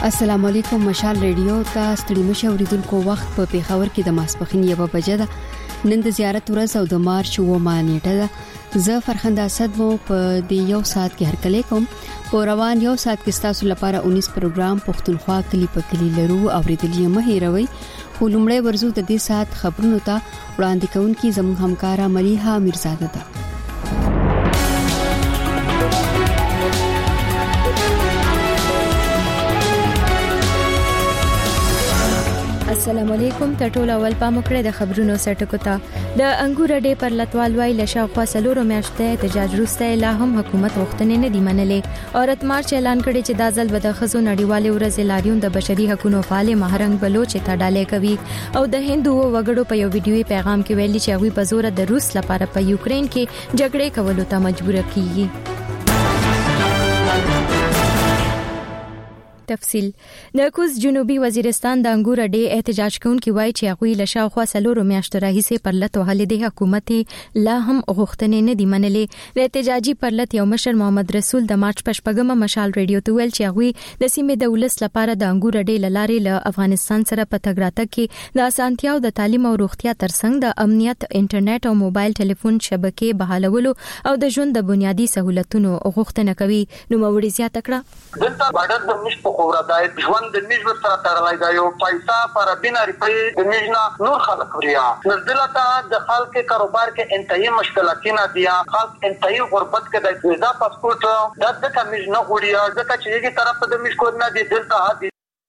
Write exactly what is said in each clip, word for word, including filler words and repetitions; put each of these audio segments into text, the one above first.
السلام علیکم. مشال ریډیو ته ستړي مشه اوریدونکو وخت په پیښور کې د ماسپخین یوه بجه ده. نن د زیارت ورځ او د مارچ اوومه نیټه ده. زه فرخنده اسد مو په دې یو ساعت کې هرکلی کوم. په روان یو ساعت کې تاسو لپاره اونیس پروګرام پښتونخوا کلی په کلی لرو اوریدل یې مه هیروئ. خو لومړی ورزو د دې ساعت خبرونو ته وړاندې کوونکی زموږ همکارا ملیحه میرزاده ده. السلام علیکم. ټول اول پام وکړئ د خبرونو سرټکو ته. د انګور ډې پر لټوال وای لشا خو سلورو میاشتې احتجاج روسته لا هم حکومت وختنه نه دی منلې. اورت مارچ اعلان کړي چې د ځل بد خزو نړیواله ورځ لاریون د بشري حقوقو فعال مهرنګ بلوچ ته ډالې کوي او د هندو وګړو په یو ویډیوي پیغام کې ویلي چې هغه په زور د روس لپاره په یوکرين کې جګړه کولو ته مجبور کیږي. تفصیل. د کوز جنوبي وزیرستان د انګور ډې احتجاج کوونکي وایي چې هغه لشا خو سلورو میاشتې راهیسې پر لټ وهلې د حکومت لا هم غوښتنې نه دی منلې. د احتجاجي پر لټ یو مشر محمد رسول د مارچ پشپږمه مشال ریډیو ته ویل چې هغه د سیمې د ولس لپاره د انګور ډې لارې له افغانستان سره په تګراتګ کې د اسانتیاو د تعلیم او روغتیا ترڅنګ د امنیت، انټرنیټ او موبایل ټلیفون شبکې بحالولو او د ژوند د بنیادی سہولتونو غوښتنه کوي. نو موري زیاته کړه دلته باډر د مش په خورا د ژوند د میژ سره تړلای دی یو پیسې پر بنا ریپي د میژنا نور خلک وریا نزدلته د خلک کاروبار کې انتهایی مشکلاتونه دي. خلک انتهایی غربت کې د ویزا پاسپورت د د کمیژ نه غوړیا ځکه چې یوه طرف ته د میژ کو نه دي دلته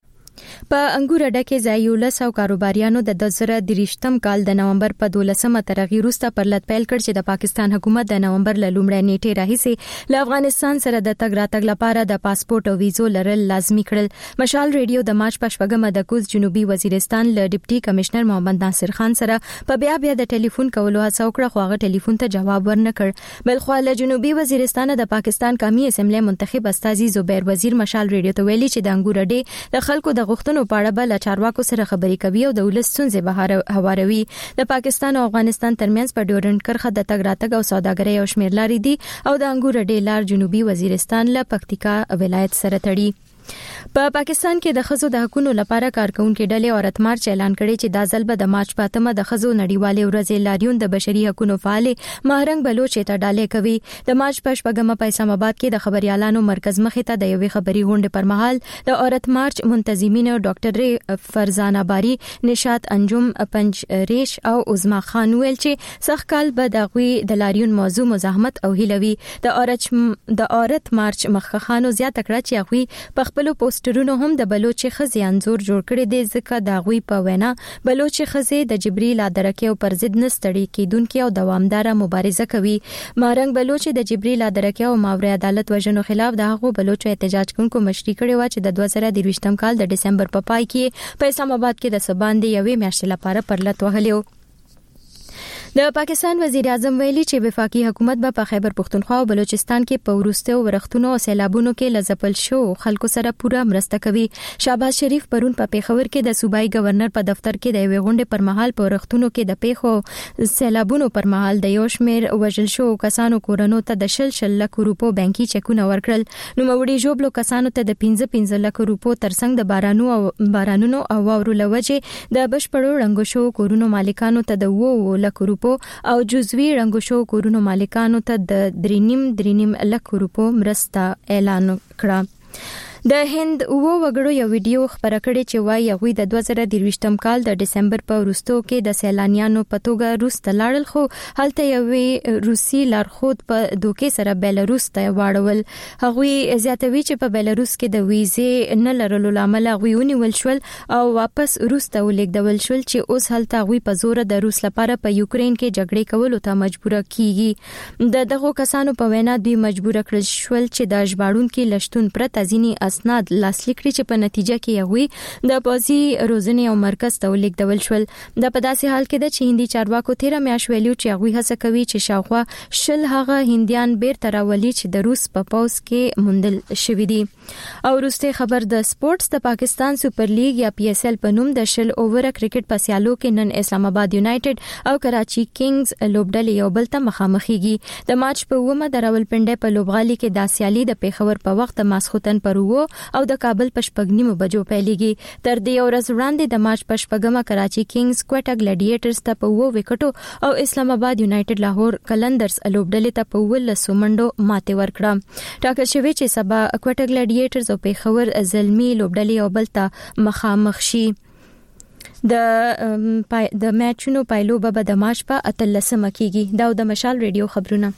په انګور ډکه ځایولس او کاروباریانو د دوه زره درېشتم کال د نومبر په دولسمه ترغیر وروسته پر لټ پیل کړ چې د پاکستان حکومت د نومبر له لومړۍ نیټې راهیسې له افغانستان سره د تګ راتګ لپاره د پاسپورت او ویزو لرل لازمي کړل. مشال ریډیو د مارچ پښپږمه د کوز جنوبي وزیرستان له ډیپټي کمشنر محمد ناصر خان سره په بیا بیا د ټلیفون کولو هڅه وکړه خو هغه ټلیفون ته جواب ورنکړ. بلخو له جنوبي وزیرستان د پاکستان قومي اسمبلی منتخب استاذي زبیر وزیر مشال ریډیو ته ویلي چې د انګور ډې د خلکو د غوښتنو په اړه بل چارواکو سره خبرې کوي او د ولس څنځه بهر هواروي. د پاکستان او افغانستان ترمنځ په ډیورنډ کرښه د تګ راتګ او سوداګرۍ او شمیر لارې دي او د انګور ډې لار جنوبي وزیرستان له پکتیکا ولایت سره تړي. په پا پاکستان کې د خزو د حقوقو لپاره کارکونکو ډلې اورت مارچ اعلان کړي چې د ځل به د مارچ پاتمه د خزو نړیواله ورځ لاریون د بشري حقوقو فعال مهرنګ بلوچ ته ډالې کوي. د مارچ پښپږمه په اسلام آباد کې د خبريالانو مرکز مخې ته د یوې خبري غونډې پر مهال د اورت مارچ منتظمین ډاکټر فرزانه باری، نشات انجم پنج ریش او عظما خان ویل چې سخت کال به د غوي د لاریون موضوع مزاحمت او هیلوي. د اورت د اورت مارچ مخخانو زیاته کړه چې غوي په خپل پوسټرونو هم د بلوچ خزي انزور جوړ کړي دي ځکه دا غوي په وینا بلوچ خزي د جبريل ادرکه او پر ضد نستړي کیدونکو او دوامدار مبارزه کوي. مارنګ بلوچ د جبريل ادرکه او ماوري عدالت وژنو خلاف د هغو بلوچ احتجاج کوونکو مشري کړي و چې د دوه زره درویشتم کال د دسمبر په پای کې په اسلام آباد کې د سباندې یوې میاشتې لپاره پر لټ وهلیو. د پاکستان وزیر اعظم ویلي چې وفاقي حکومت به په خیبر پختونخوا او بلوچستان کې په ورسته ورختونو او سیلابونو کې لزپل شو خلکو سره پوره مرسته کوي. شهباز شریف پرون په پیښور کې د صوبایي گورنر په دفتر کې د یوې غونډې پر مهال په ورختونو کې د پیښو سیلابونو پر مهال د یو شمېر وژل شو کسانو کورونو ته د شل شل لک روپو بانکي چکونه ورکړل. نو موړي جوړلو کسانو ته د پنځه پنځه لک روپو ترڅنګ د بارانو او بارانونو او واورو لوجه د بشپړو رنګ شو کورونو مالکانو ته د وو لک روپو او جزوی رنګ شو کورونو مالکانو ته د درینیم درینیم لک روپو مرسته اعلان کړه. د هند او وګړو یو ویډیو خبره کړې چې وايي هغه د دوه زره درویشتم کال د دسمبر په وروستو کې د سیلانیانو په توګه روس ته لاړل خو هلته یو روسي لارښود په دوکې سره بیلاروس ته واړول. هغه زیاتوي چې په بیلاروس کې د ویزې نه لرلو لامل هغه ونیول شول او واپس روس ته ولیږدول شول چې اوس هلته هغه په زور د روس لپاره په یوکرين کې جګړه کولو ته مجبور کیږي. د دغه کسانو په وینا دوی مجبور کړل شول چې د ژباړونکو لشتون پرته ځینی اسناد لاسلیک کړي چې په نتیجه کې یوې د پوزي روزنې او مرکز ته ولیږدول شول. د په داسې حال کې د هندي چارواکو تیره میاشت ویلو چې هغه هڅه کوي چې شاوخوا شل هغه هندیان بیرته راولي چې د روس په پوز کې موندل شوی دي. او وروسته خبر د سپورتس د پاکستان سپر لیګ یا پی ایس ایل په نوم د شل اوور کرکټ په سیالو کې نن اسلام آباد یونایټډ او کراچي کینګز لوبډلې یو بل ته مخامخېږي. د مارچ په اومه د راولپنډۍ په لوبغالي کې د سیالي د پیښور په وخت ماسختن پر وو او د کابل پشپګنیمو بجو پیلېږي. تر دې ورځ وړاندې د مارچ پشپګمه کراچي کینګز کوټا ګلیډیټرز ته په وو وکټو او اسلام آباد یونایټډ لاهور کلندرز لوبډلې ته په ولسو منډو ماته ورکړه. ټاکل شوی چې سبا کوټا ګلیډیټرز او پیښور زلمی لوبډلې او بل ته مخامخ شي. د د میچونو پایلو به د مارچ په اتلسمه کېږي. دا د مشال ریډیو خبرونه.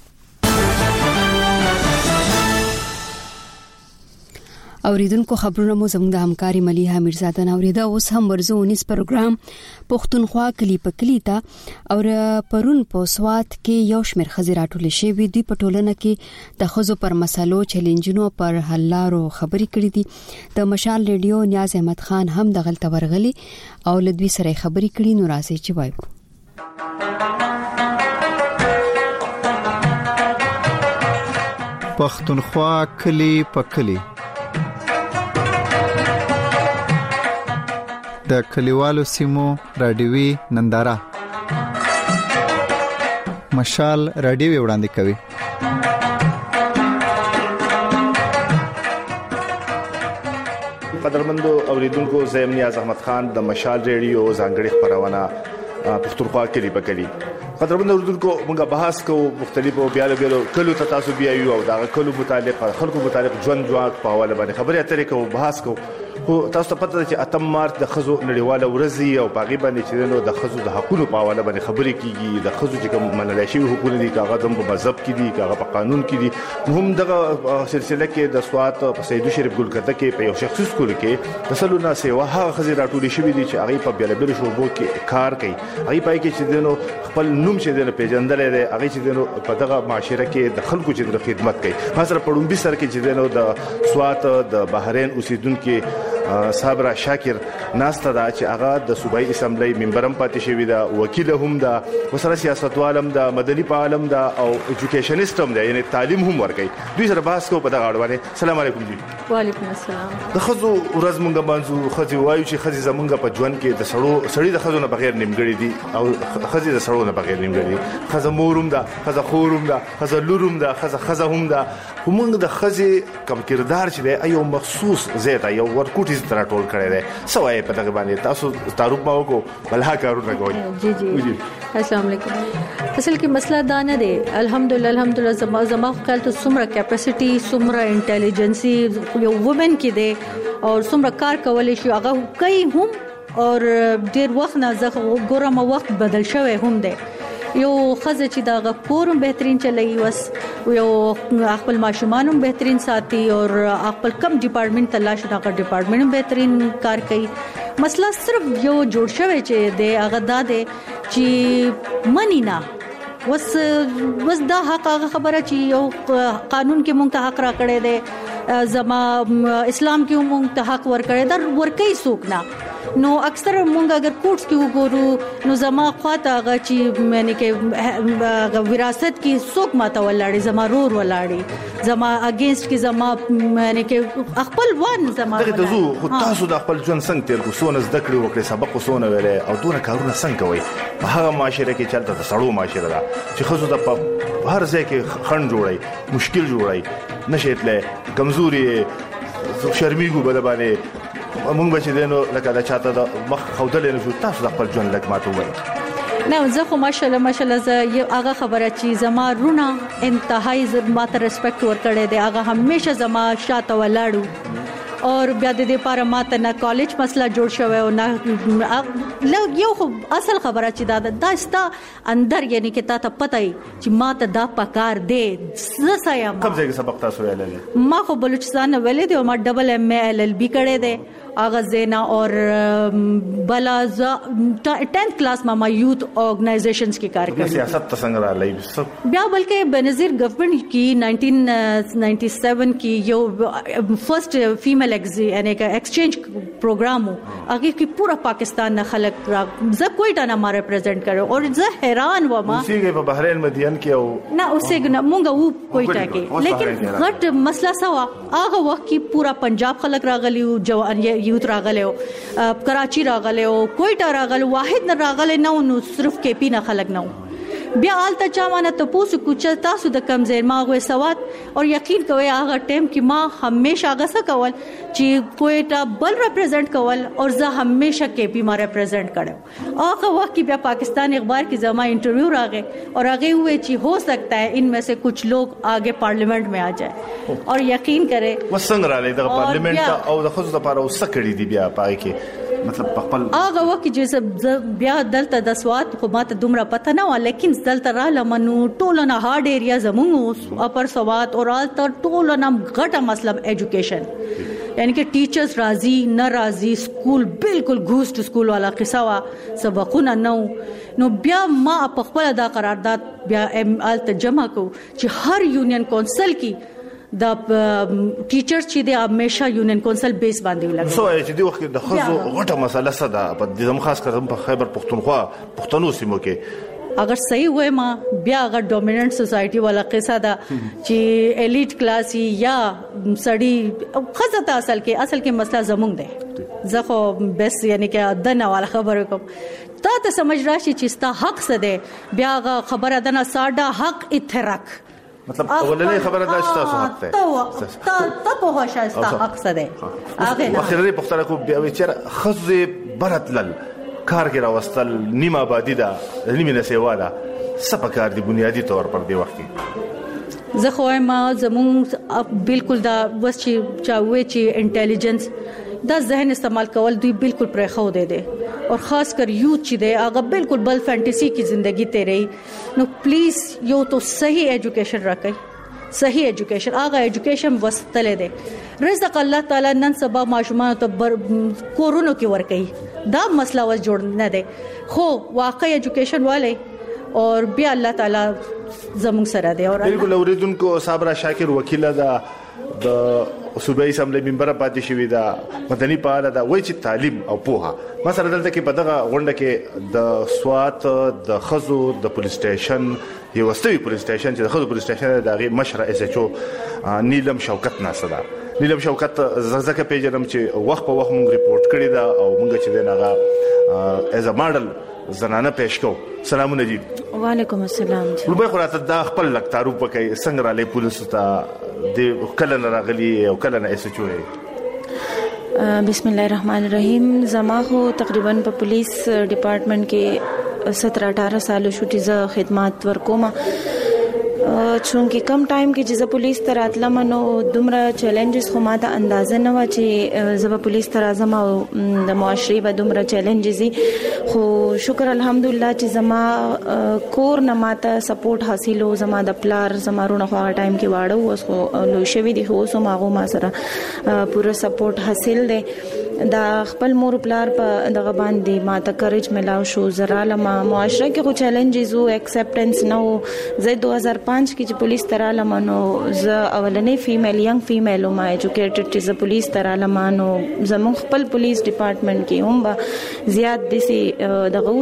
اوریدونکو خبرونه مو زموږ د همکاري مليحه میرزاده نوریدا. اوس هم ورزو انیس پروګرام پښتونخوا کلی په کلی ته اور پرون په سوات کې یو شمېر خزې راټولې شوې دي. په ټولنه کې د خزو پر مسلو چیلنجونو پر حل لارو خبرې کړې دي. د مشال ریډیو نیاز احمد خان هم د غلطه ورغلي او لدوی سره خبرې کړي. نو راځي چې وایو پښتونخوا کلی په کلی. د کلیوالو سیمو رادیوي ننداره مشال رادیوي وړاندې کوي. قدرمنو اوریدونکو زم نیاز احمد خان د مشال رادیو ځانګړي خبرونه پښتونخوا کلی په کلی. قدرمنو اوریدونکو موږ بحث کوو مختلفو بیالو بیالو کلو ته تاسو بیا یو او دا کلو متعلق خلکو متعلق ژوند ژواک په حواله باندې خبرې اترې کوو بحث کوو. خو تاسو ته پته ده چې اتم مارچ د خزو نړیواله ورځ او باغی باندې چې نو د خزو د حقوقو په حواله باندې خبرې کیږي. د خزو چې کوم منل شوی حقوق دي کاغه د مذهب کې دي کاغه په قانون کې دي. هم دغه سلسله کې د سوات په سیدو شریف ګلکته کې په یو شخصي سکول کې د سلونه سیوا هغه خزې راټولې شوې دي چې هغه په بیلابل شوبو کې کار کوي. هغه پای کې چې نو خپل نوم چې د پیژندل دي هغه چې نو په دغه معاشره کې د خلکو چې د خدمت کوي. مثلا پړومبي سر کې چې نو د سوات د بحرین اوسیدونکو صابر شاکر ناسته دا چې هغه د صوبایي اسمبلی ممبرم پاتې شوی دا وکیل هم دا وسره سیاستوالم دا مدني فعالم دا او ایجوکیشنست هم دا یعنی تعلیم هم ورکوي. دوی سره بحث کوو په دغه اړه باندې. السلام علیکم جی. وعلیکم السلام. د خزو ورځ مونږ باندې خزي وایو چې خزي زمونږ په ژوند کې د سړو سړی د خزو نه بغیر نیمګړی دي او خزي د سړو نه بغیر نیمګړی دي. خزه موروم دا خزه خورم دا خزه لوروم دا خزه خزه هم دا. موږ د خزي کوم کردار چې دی ایو مخصوص زیاته یو ورکوټ تر ټول کړی دی. سوای په دغه باندې تاسو تعارف ما وکړو بلها کارونه کوي. جی جی السلام علیکم. اصل کې مسله دا نه دی. الحمدلله الحمدلله زما زما خپل ته څومره کیپاسټي څومره انټيليجنسي یو وومن کې دی او څومره کار کولای شي هغه کوي هم او ډیر وخت نه زه ګورم وخت بدل شوی هم دی. یو خزه چې دا غکورم بهترین چلایي وس یو خپل ماشومانم بهترین ساتي او خپل کم ډپارټمنټ تلاش دا ډپارټمنټ بهترین کار کوي. مسله صرف یو جوړ شوی چې د هغه داده چې منی نه وس وس دا حق هغه خبره چې یو قانون کې مونږ ته حق را کړی دی زما اسلام کې مونږ ته حق ور کړی دا ورکې څوک نه. نو اکثر مونږ اگر کوټس کې وګورو نو زما خواته هغه چې معنی کې وراثت کې څوک ماته ولاړی زما رور ولاړی زما اگینست کې زما معنی کې خپل وان زما دغه زو خو تاسو د خپل ژوند څنګه تیر کو سونه زده کړی وکړي سبق سونه ویلې او دونه کارونه څنګه کوي په هغه معاشره کې چلته د سړو معاشره ده چې خزو د په هر ځای کې خند جوړي مشکل جوړي نشیتله کمزوري شرمېږي بل باندې مونږ به دینو لکه دا چاته د مخ خودلې نه شو تاسو د خپل ژوند لکه ماته وایي. نه زه خو ماشاءالله ماشاءالله زه یو هغه خبره چې زما رونه انتهایی ماته ریسپیکټ ورکړی دی هغه همیشه زما شاته ولاړو او بیا د دې لپاره ماته نه کالج مسله جوړ شوی او نه یو خو اصل خبره چې دا داستا اندر یعنی کې تا ته پته چې ماته دا پکار دی زه سایم کوم ځای کې سبق تاسو ویلل ما خو بلوچستان ویلې دی او ما ډبل ایم ای ال ال بی کړی دی اغازینا اور بلا ٹینتھ کلاس میں یوتھ آرگنائزیشنز کی کار کر سیاست تسنگ را لئی بیا بلکہ بنظیر گورنمنٹ کی نائنٹین نائنٹی سیون کی جو فرسٹ فیمیل یعنی کہ ایکسچینج پروگرام ہو آگے کی پورا پاکستان نہ خلق ز کوئٹہ نہ ما ریپرزینٹ کرے اور ز حیران و ما اسی کے بحرین مدین کیا نہ اسے مونگا وہ کوئٹہ کے لیکن غٹ مسئلہ سوا آغا وقت کی پورا پنجاب خلق راغلی جوان یوت راغلو کراچی راغلو کوئٹہ راغلو واحد نه راغله نو نو صرف کې پی نه خلق نو بیا آلته چا مانه ته پوسو کوچ تاسو د کم ځای ما غوې سواد او یقین کوي هغه ټیم کې ما همیشه هغه څه کول چې کوټا بل ریپرزینټ کول او زه همیشه کې پی ما ریپرزینټ کړم. هغه وخت کې بیا پاکستان اخبار کې زما انټرویو راغی اور هغه وې چې हो सकता है इनमें से कुछ लोग आगे पार्लियामेंट में आ जाए और यकीन करें وسنګ را لې د پارلیمنت او د خصوص لپاره وسکړې دی بیا پای کې مطلب خپل هغه وخت چې بیا دلته د سواد خو ماته دومره پته نه و لیکن دلته را لمنو ټول نه هارد ایریا زموږ اپر سواد او تر ټول نه غټه مسله ایجوکیشن یعنی کہ ټیچرز راضی نه راضی سکول بالکل ګوست سکول والا قصه وا سبقونه نو نو بیا ما په خپل دا قرارداد بیا ام ال تجمع کو چې هر یونین کونسل کې د ټیچرز چې د همیشه یونین کونسل بیس باندې ولګي سو چې دی وخت د خزو غټه مسله صدا په دې خاص کر په خیبر پختونخوا پښتنو سیمو کې اگر صحیح وای ما بیا اگر ډومیننٹ سوسایټي والا قصه دا چې الیټ کلاس یا سړی خزه اصل کې اصل کې مسله زمونږ ده زه خو بس یعنی کې دنه والا خبره کوم تا ته سمجھ راشي چې ستا حق څه ده بیا خبره دنه ساده حق اترک مطلب اولنې خبره دا چې تاسو حق ده تا ته په هوښه ستا حق څه ده هغه اخري پختره کو بیا چې خزه برتلل کار کې راوستل نیمه آبادی دا نیمه نسیوا دا سپکار دی بنیادی طور پر دی وخت کې زه خو ما زمون بالکل دا بس چې چاوي چې انټيليجنس دا ذهن استعمال کول دوی بالکل پرې خو دی دي اور خاص کر یوت چې دی هغه بالکل بل فانټیسی کی زندگی تیرې نو پلیز یو تو صحیح ایجوکیشن راکړئ صحیح ایجوکیشن هغه ایجوکیشن وستل دی رزق الله تعالی نن سبا ماشومان ته کورونو کې ور کوي دا مسله وس جوړ نه دی خو واقعي ایجوکیشن والے اور بیا الله تعالی زموږ سره دی اور بالکل اوریدونکو صابره شاکر وکیل دا د صوبایي اسمبلی ممبر پاتې شوی دا مدني فعال دا وایي چې تعلیم او پوهه مثلا دلته کې په دغه غونډه کې د سوات د خزو د پولیس سټیشن یو واستوي پولیس سټیشن چې د خزو پولیس سټیشن د مشر اس ایچ او نیلم شوکت ناسدا نیلم شوکت زرزکه پیژنم چې وخت په وخت مونږ ریپورت کړی دا او مونږ چې دغه از ا ماډل زنانه پېښ کو. سلامونه جی. وعلیکم السلام جی. لوبه خراته دا خپل لک تعارف وکي څنګه را لې پولیس ته د کله راغلي او کله نه اس چوي. بسم الله الرحمن الرحیم. زما خو تقریبا په پولیس ډپارټمنټ کې سترہ اٹھارہ سال شوټي ز خدمات ورکوم. چونکی کم ټایم کې چې زه پولیس ته راتلم نو دومره چیلنجز خو ماته اندازه نه و چې زه په پولیس ته راځم او د معاشري به دومره چیلنجز خو شکر الحمدلله چې زما کور نه ماته سپورټ حاصلو زما د پلار زما رونه خو هغه ټایم کې واړو اوس خو لوی شوی دي خو اوس هغه ما سره پوره سپورټ حاصل دی. دا خپل مور پلار په دغه باندې ماته کریج ملاو شو زراله ما معاشره کې خو چیلنجز او ایکسپټنس نو زه دو هزار پنځه کې چې پولیس تراله مانو زه اولنې فیمیل ینګ فیمیل ما ایجوکیټډ چې زه پولیس تراله مانو زموږ خپل پولیس ډپارټمنټ کې هم با زیات دسي دغه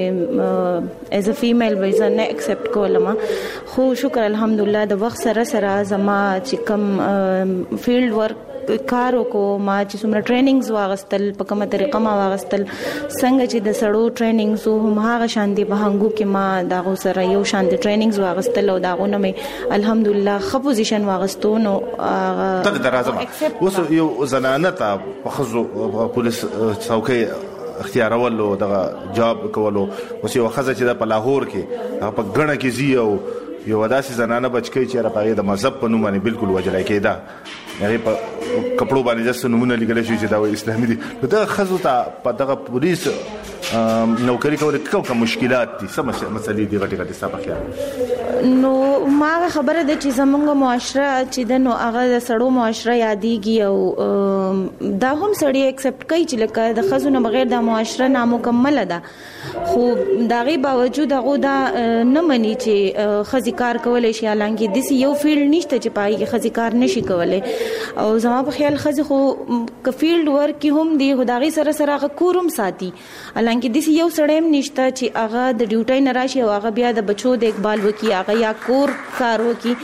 چې از ا فیمیل وایزه نه ایکسپټ کولم خو شکر الحمدلله د وخت سره سره زما چې کم فیلډ ورک کارو کو ما چې څومره ټریننګز واغستل په کومه طریقه ما واغستل څنګه چې د سړو ټریننګز هم هغه شان دي په هنګو کې ما داغو سره یو شان دي ټریننګز واغستل او داغو نه مې الحمدلله خ پوزیشن واغستو نو تک درازم اوس یو زنانه ته په خزو پولیس څوکۍ اختیارولو دغه جاب کولو اوس یو خزه چې د لاهور کې په غړنه کې زی او یو وداسي زنانه بچکی چې را پاره د مذهب په نوم باندې بالکل وجلای کېدا هغه په کپړو باندې ځس نمونه لګل شي چې دا اسلامي دي دا خزو ته په دغه پولیس نوکری کول کوم مشکلات دي سم مسلې دي غټي غټي صاحب خیال نو ما خبره ده چې زمونږ معاشره چې د نو هغه د سړو معاشره یادېږي او دا هم سړی ایکسپټ کوي چې لکه د خزو نه بغیر د معاشره نامکمل ده خو داغي باوجود هغه دا نه مني چې خزي کار کولای شي حالانکه د یو فیلډ نشته چې پای کې خزي کار نشي کولای او زما په خیال خزي خو ک فیلډ ورک کې هم دی خدای سره سره هغه کورم ساتي حالانکه د یو سړیم نشته چې هغه د ډیوټي نه راشي او هغه بیا د بچو د اقبال وکي هغه یا کور کار وکي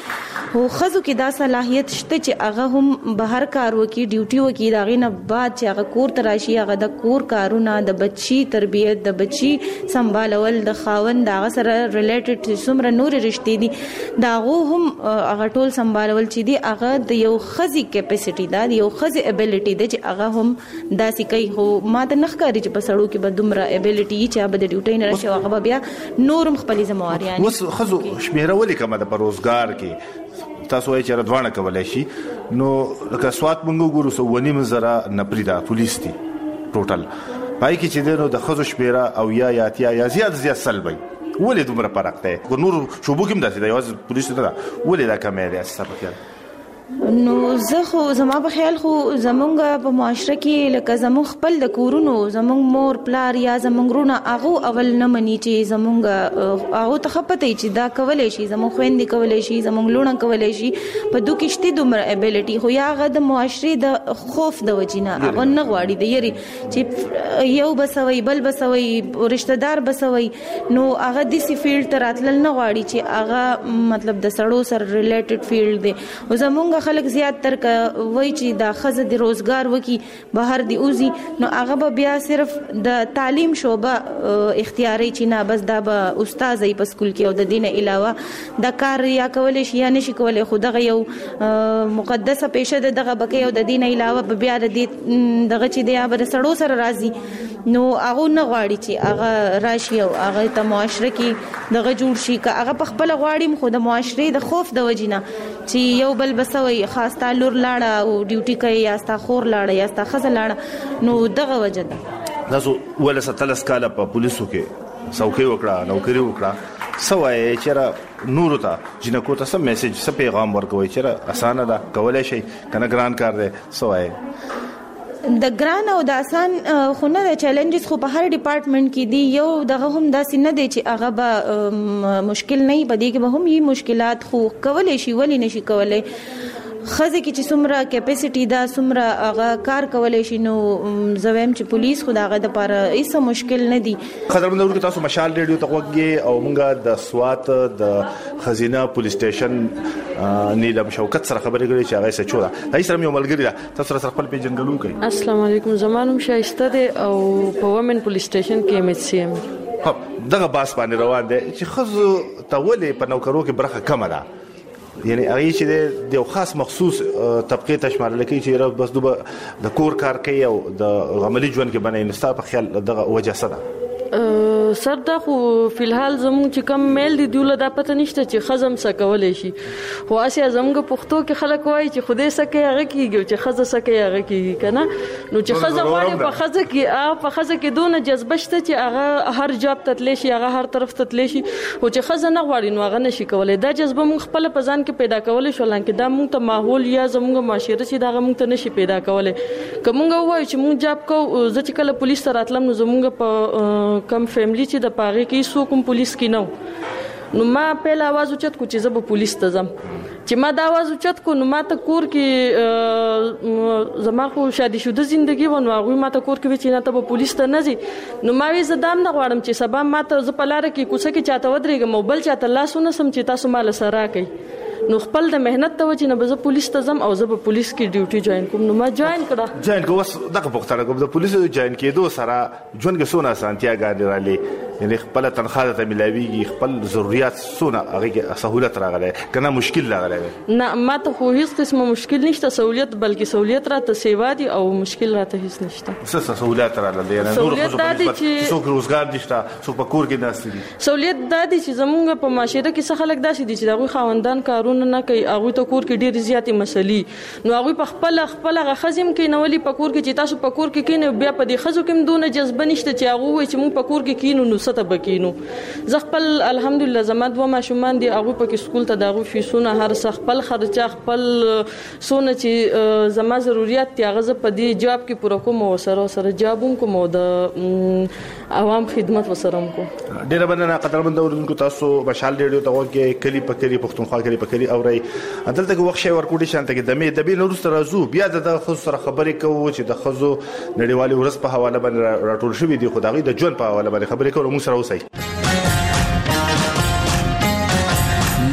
هو خزو کې دا صلاحیت شته چې هغه هم بهر کار وکي ډیوټي وکي دا غینه بعد چې هغه کور تراشي هغه د کور کارونه د بچي تربیت د بچي سمبالول د خاوند دا سره ریلیټډ څومره نور رشتې دي دا هم هغه ټول سمبالول چې دي هغه د یو خزي کیپاسټي دا یو خزي ابيليټي دی چې هغه هم داسې کوي. خو ما ته نخکاری چې په سړو کې به دومره ابيليټي چې به د ډیوټي نه راشي هغه بیا نورم خپل ذمہواريان وس خزو شمیره ولې کومه د روزګار کې تاسو یې چیرې دوانه کولای شي نو لکه سوات مونږ ګورو سو ونی منظره نپریدا پولیس دي ټوټل پای کې چې دنو د خزو شمیره او یا یاتیا یا زیات زیات سلبي ولې دومره فرق دی ګور نور شوبو کې مداسي دی واز پولیس ته ولې دا کمه دی سبب یې نو زه خو زما په خیال خو زمونږ په معاشره کې لکه زمونږ خپل د کورونو زمونږ مور پلار یا زمونږ رونه هغه اول نه مني چې زمونږ هغه ته خپته چې دا کولای شي زمونږ خويندې کولای شي زمونږ لونه کولای شي په دوه کې شته دومره ابيليټي خو یا هغه د معاشري د خوف د وجینا هغه نه غواړي د یری چې یو بسوي بل بسوي رشتہ دار بسوي نو هغه د سی فیلډ ته راتلل نه غواړي چې هغه مطلب د سړو سره ریلیټډ فیلډ دی او زمونږ خلک زیات تر وای چې دا خزه د روزګار وکي بهر دی اوزي نو هغه به بیا صرف د تعلیم شوبه اختیاري چې نه بس دا به استاد ای په سکول کې او د دینه علاوه دا کار یا کولای شي یا نشي کولای خو دغه یو مقدسه پېښه ده دغه بکې او د دینه علاوه بیا د دغه چې دی هغه سړو سره راځي نو هغه نه غواړي چې هغه راشي او هغه ته معاشره کې دغه جوړ شي که هغه په خپل غواړي خو د معاشري د خوف د وجینه چې یو بل بسوي خاص تعلق لاړه او ډیوټي کوي یا ستا خور لاړه یا ستا خزه لاړه نو دغه وجه ده تاسو ولې ستلس کاله په پولیسو کې څوکۍ وکړه نوکری وکړه سوای چې نور ته جنکو ته سم میسج سم پیغام ورکوي چې اسانه ده کولای شي کنه ګران کار دی سوای د ګران او د آسان خو نه د چیلنجز خو په هر ډپارټمنټ کې دي یو دغه هم داسې نه دی چې هغه به مشکل نه پدې کې به هم یي مشکلات خو کولای شي ولی نشي کولای خزه کې چې څومره کیپاسټي دا څومره هغه کار کولای شي نو زویم چې پولیس خو داغه د لپاره هیڅ مشکل نه دي. خبرونه ورکو تاسو مشال ریډیو ته وګورئ او مونږه د سوات د خزینه پولیس سټیشن نیلم شوکت سره خبرې کړې چې هغه څه چوره هي سره یو ملګری ده تاسو سره خپل پیژنګلو کوي. السلام علیکم زمانم شایسته ده او په ومن پولیس سټیشن کې ام ایچ سی ام دغه باس باندې روان دي چې خزو ته ولې په نوکرو کې برخه کم ده یعنی هغه چې د یو خاص مخصوص طبقه تشمارل کوي چې بس دوه د کور کار کوي او د عملی ژوند کې باندې نستا په خیال دغه وجه سره سر دا خو فلحال زموږ چې کم میل دي دیوله دا پته نشته چې خزم سکولای شي خو اسیا زموږ پښتو کې خلک وایي چې خوده سکه هغه کیږي چې خزه سکه هغه کیږي کنه نو چې خزه وایي په خزه کې ا په خزه کې دونه جذبه شته چې هغه هر جاب تتلی شي هغه هر طرف تتلی شي او چې خزه نه غواړي نو هغه نشي کولای دا جذبه مونږ خپل په ځان کې پیدا کولای شو لکه دا مونږ ته ماحول یا زموږ معاشره چې دا مونږ ته نشي پیدا کولای کومه وایي چې مونږ جاب کو زه چې کله پولیس سره راتلم نو زموږ په کم فیملی چې د پاغه کې سو کوم پولیس کې نو نو ما په आवाज اوچت کو چې زه به پولیس ته ځم چې ما دا आवाज اوچت کو نو ما ته کور کې زما خو شادي شوده ژوندۍ و نو هغه ما ته کور کې چې نه ته به پولیس ته نه ځي نو ما وی زدام نه غواړم چې سبا ما ته ز په لار کې کوڅه کې چاته ودرېږم موبایل چاته لاسونه سم چې تاسو مال سره راکې نو خپل د مهنت ته وجه نه به زه پولیس ته ځم او زه به پولیس کې ډیوټي جوائن کوم نو ما جوائن کړه جوائن کوم دغه پختره کوم د پولیسو جوائن کېدو سره ژوند کې سونه سانتیا ګاډي رالي یعنی خپل تنخواه ته ملاويږي خپل ضرورت سونه هغه سہولت راغله کنه مشکل راغله نه ما ته خو هیڅ قسمه مشکل نشته سہولت بلکې سہولت راته سیوا دي او مشکل راته هیڅ نشته څه سہولت راغله یعنی نور خو څوک روزګار نشته څوک په کور کې ناست دي سہولت د دې چې زمونږ په معاشره کې څه خلک داسې دي چې دغه خاوندان کارونه نه کوي هغه ته کور کې ډېر زیاتې مسلې نو هغه په خپل خپل غخزم کې نولي په کور کې چې تاسو په کور کې کینې بیا په دې خزو کې دونه جذبه نشته چې هغه وایي چې مونږ په کور کې کینو نو ته بکینو زه خپل الحمدلله زما دوه ماشومان دي هغه په کې سکول ته دغه فیسونه هر څه خپل خرچه خپل سونه چې زما ضرورت دي هغه په دې جاب کې پوره کوم او سره سره جابوم کوم د عوام خدمت وسرم کو ډیره بننه قدرمن دورونکو تاسو مشال ریډیو ته وګورئ کلی په کلی پښتونخوا کلی په کلی اوري دلته کې وخت شي ورکوټي شانته کې دمه د بي نور سره زو بیا د خزو سره خبرې کوو چې د خزو نړیوالي ورځ په حواله باندې راټول شوې دي خدایي د جون په حواله باندې خبرې کوو موږ سره اوسئ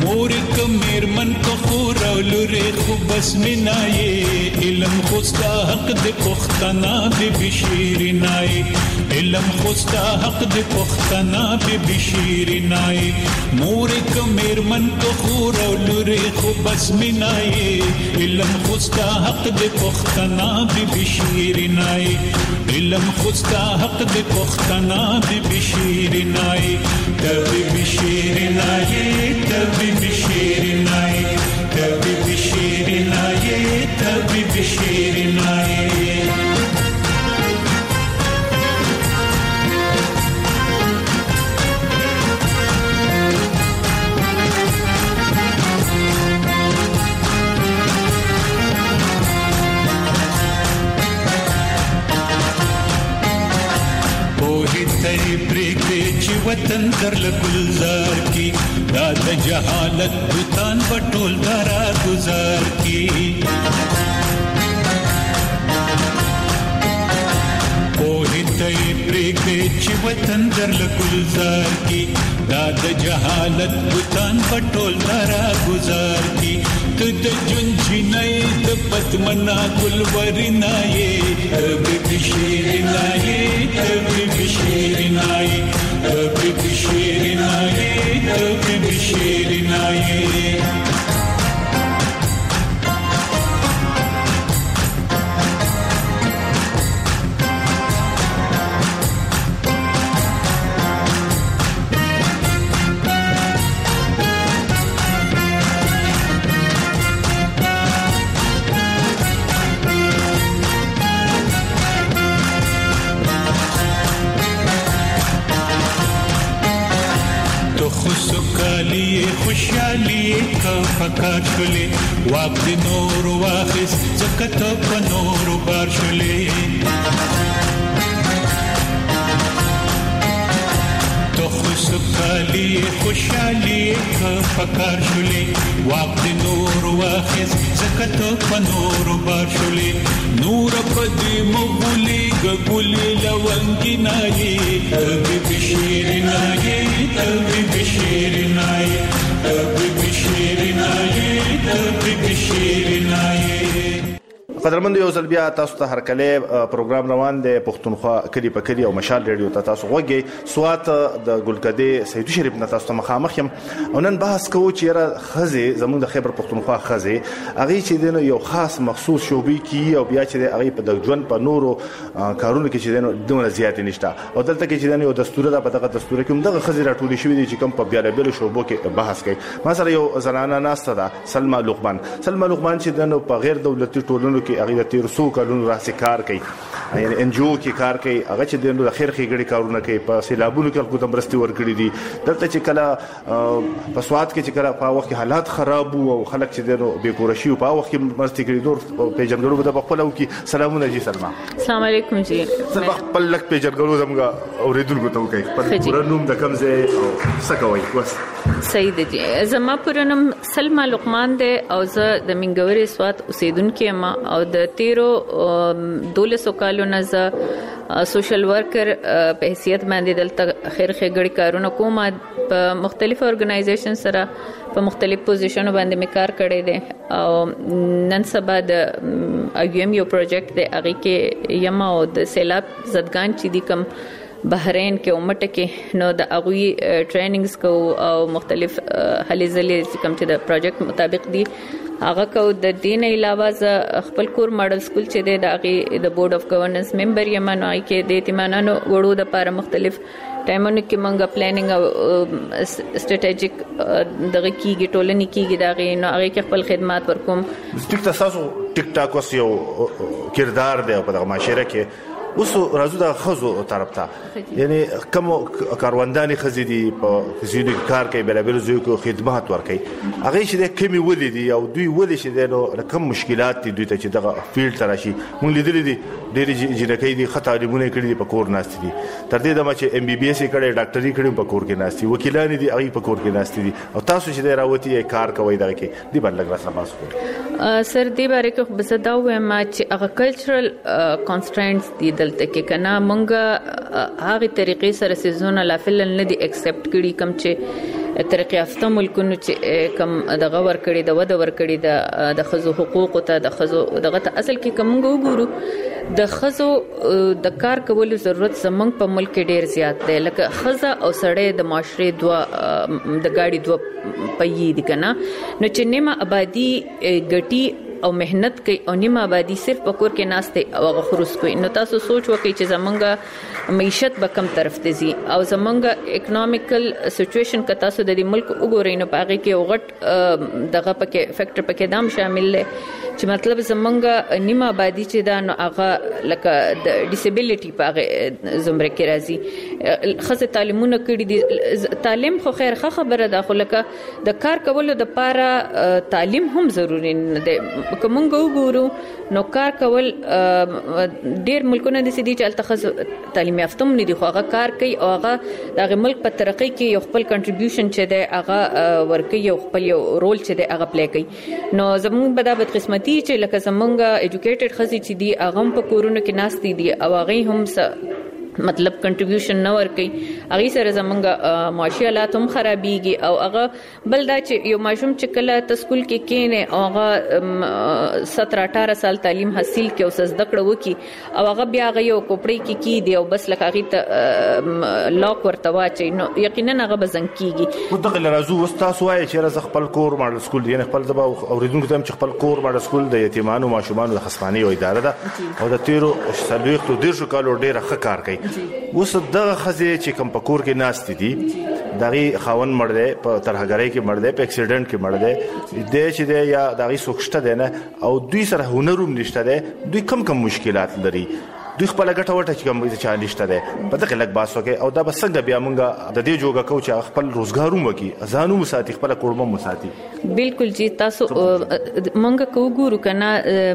مور کمیر من کو خور او لوري خو بس منای علم خوستا حق د پختنا به بشیرنای علم خوستا حق د پختنا به بشیرنای مور کمیر من کو خور او لوري خو بس منای علم خوستا حق د پختنا به بشیرنای علم خوستا حق د پختنا به بشیرنای تبي بشیرنای تبي بشیرنای تبي بشیرنای تبي بشیرنای وطن در لگلزار کی داد جہالت بتان بٹول دارا گزار کی پوہتائی پریکے چی وطن در لگلزار کی داد جہالت بتان بٹول دارا گزار کی تد جنچی نئی دپت منا گلوری نائی تبی بشیر نائی تبی بشیر نائی تبی بشیر نائی تبی بشیر نائی خوشحالی کا فکر شلے واق دی نور واخس زکت پا نور بار شلے تو خوشحالی خوشحالی کا فکر شلے واق دی نور واخس زکت پا نور بار شلے نور پا دی مغولی گگولی لونگی نائی تبی بشیر نائی تبی بشیر نائی تبی بشیر نائی تبی بشیر نائی قدرمند یو ځل بیا تاسو ته هر کله پروګرام روان دی پښتونخوا کلی په کلی او مشال ریډیو ته تاسو غوږی سوات د ګلکدې سید شریف نه تاسو ته مخامخ یم او نن بحث کوو چې را خزه زموږ د خیبر پښتونخوا خزه هغه چې دنه یو خاص مخصوص شوبې کی او بیا چې هغه په د ژوند په نورو کارونو کې چې دنه دومره زیات نشته او دلته کې چې دنه یو دستور ده په دغه دستور کې هم دغه خزه راټولې شوې دي چې کوم په بیل بیل شوبو کې بحث کوي مثلا یو زنانه ناسته ده سلمى لقمان سلمى لقمان چې دنه په غیر دولتي ټولنو کې هغه د تیر څو کلونو راځي کار کوي یعنی ان جی او کې کار کوي هغه چې د خیر خېګړي کارونه کوي په سیلابونو کې خلکو ته مرستي ورکړي دي دلته چې کله په سواد کې چې کله په وخت کې حالات خراب وو او خلک چې دنو بے کور شي په وخت کې مرستي کړي نور پیژنګلو به په خپل او کې سلامونه جی سلمى السلام علیکم جی سبا خپل لک پیژنګلو زموږه اوریدونکو ته کوي په پورنوم د کمزه او سکوي وس صحیح دی زما پرنم سلمى لقمان دی او زه د منګوري سوات اوسیدونکو ما او د تیرو دولسو کالو نه زه سوشل ورکر په حیثیت باندې دلته خیر خېګړي کارونه کوم په مختلفو اورګنایزیشن سره په مختلف پوزیشنونو باندې مې کار کړی دی او نن سبا د اګیم یو پروجیکټ دی هغه کې یم او د سیلاب زدګان چې دي کوم بحرین کې اومټه کې نو د اغوی ټریننګز کو او مختلف هلې ځلې کوم چې د پروجیکټ مطابق دي هغه کو د دین علاوه ز خپل کور ماډل سکول چې د دغه د بورډ اف گورننس ممبر یم نو ای کې د ایتمانانو وړو د لپاره مختلف ټایمونو کې مونږه پلانینګ او سټریټیجیک دغه کیږي ټولنې کیږي دغه نو هغه کې خپل خدمات ورکوم ټیک تاسو ټیک ټاک اوس یو کردار دی په دغه معاشره کې اوس راځو د خزو طرف ته یعنی کوم کارونداني خزې دي په زیدو کار کوي بل بل زیو کو خدمات ورکوي هغه چې د کمی ولې دي او دوی ولې چې د کوم مشکلات دي دوی ته چې دغه فیلډ تراشي مونږ لیدل دي ډېری جنکې دي خطا تعلیمونه کړي دي په کور ناست دي تر دې د چې ام بي بي اس کړي ډاکټري کړي په کور کې ناست دي وکیلان دي هغه په کور کې ناست دي او تاسو چې راوتی کار کوي دغه کې دی بل لګ راسه ماسو سر دې باره کې بزدا وایم چې هغه کلچرل کانسترینټس دي دلته کې کنه مونږه هغه طریقې سره سيزونه لا فلن نه دي ایکسپټ کړي کوم چې ترقی یافته ملکونو چې کم دغه ور کړی د وده ور کړی د خزو حقوق ته د خزو دغه ته اصل کې کوم وګورو د خزو د کار کولو ضرورت زمنګ په ملک ډیر زیات دی لکه خزه او سړی د معاشره دوا د گاډي دوا پي دي کنه نو چې نیمه آبادی ګټي او مهنت کوي او نیمه آبادی صرف پکور کې ناشته او غخروس کوي نو تاسو سوچ وکړئ چې زمونږه معیشت به کم طرف ته ځي او زمونږه اکونومیکل سچويشن که تاسو د دې ملک وګورئ نو پاره کې وغټ دغه پکې فیکټر پکې دام شامل دی چې مطلب زمونږه نیمه آبادی چې دا نو هغه لکه د ډیسیبিলিټي پاره زمره کې راځي خزه تعلیمونه کړي دي تعلیم خو خیر ښه خبره ده خو لکه د کار کولو د پاره تعلیم هم ضروری نه دی کومنګ وګورو نو کار کول ډیر ملکونه د سدي چې التخص تعلیم یافتم نه دي خو هغه کار کوي او هغه د ملک په ترقۍ کې یو خپل کنټریبیوشن چې دی هغه ورکوي یو خپل یو رول چې دی هغه پلی کوي نو زموږ په دابت قسمتي چې لکه زمونږه ایجوکیټډ خزي چې دی هغه په کورونو کې ناشتي دي او هغه هم مطلب کنټریبیوشن نه ورکي هغه سره زمونږه معاشي حالات هم خرابيږي او هغه بل دا چې یو ماشوم چې کله ته سکول کې کینې او هغه سترة اٹھارہ سال تعلیم حاصل کې او زده کړه وکي او هغه بیا هغه یو کوپړی کې کی دی او بس لکه هغه ته لاک ورته واچي نو یقینا هغه بزنګ کیږي خو دغه لرازو وستاسو وایي چې راز خپل کور ماډل سکول دی نه خپل دبا اوریدونکو ته چې خپل کور ماډل سکول د یتیمانو ماشومان د خصماني او اداره ده او د تیرو سلويختو ډیر کالو ډیر ښه کار کوي اوس دغه خزه چې کم پکور کې ناشته دي دغه خاون مړ دی په ترهګرۍ کې مړ دی په اکسیډنټ کې مړ دی د چې دی یا دغه سوکشته دی نه او دوی سره هنروم نشته دی دوی کم کم مشکلات لري دوی خپل ګټه وټه چې کوم څه چالشته ده په دغه لګ باسو کې او دا بسنګ بیا مونږه د دې جوګه کو چې خپل روزګارو مکی ازانو مساتي خپل کورمه مساتي بالکل جی تاسو مونږه کو ګورو کنه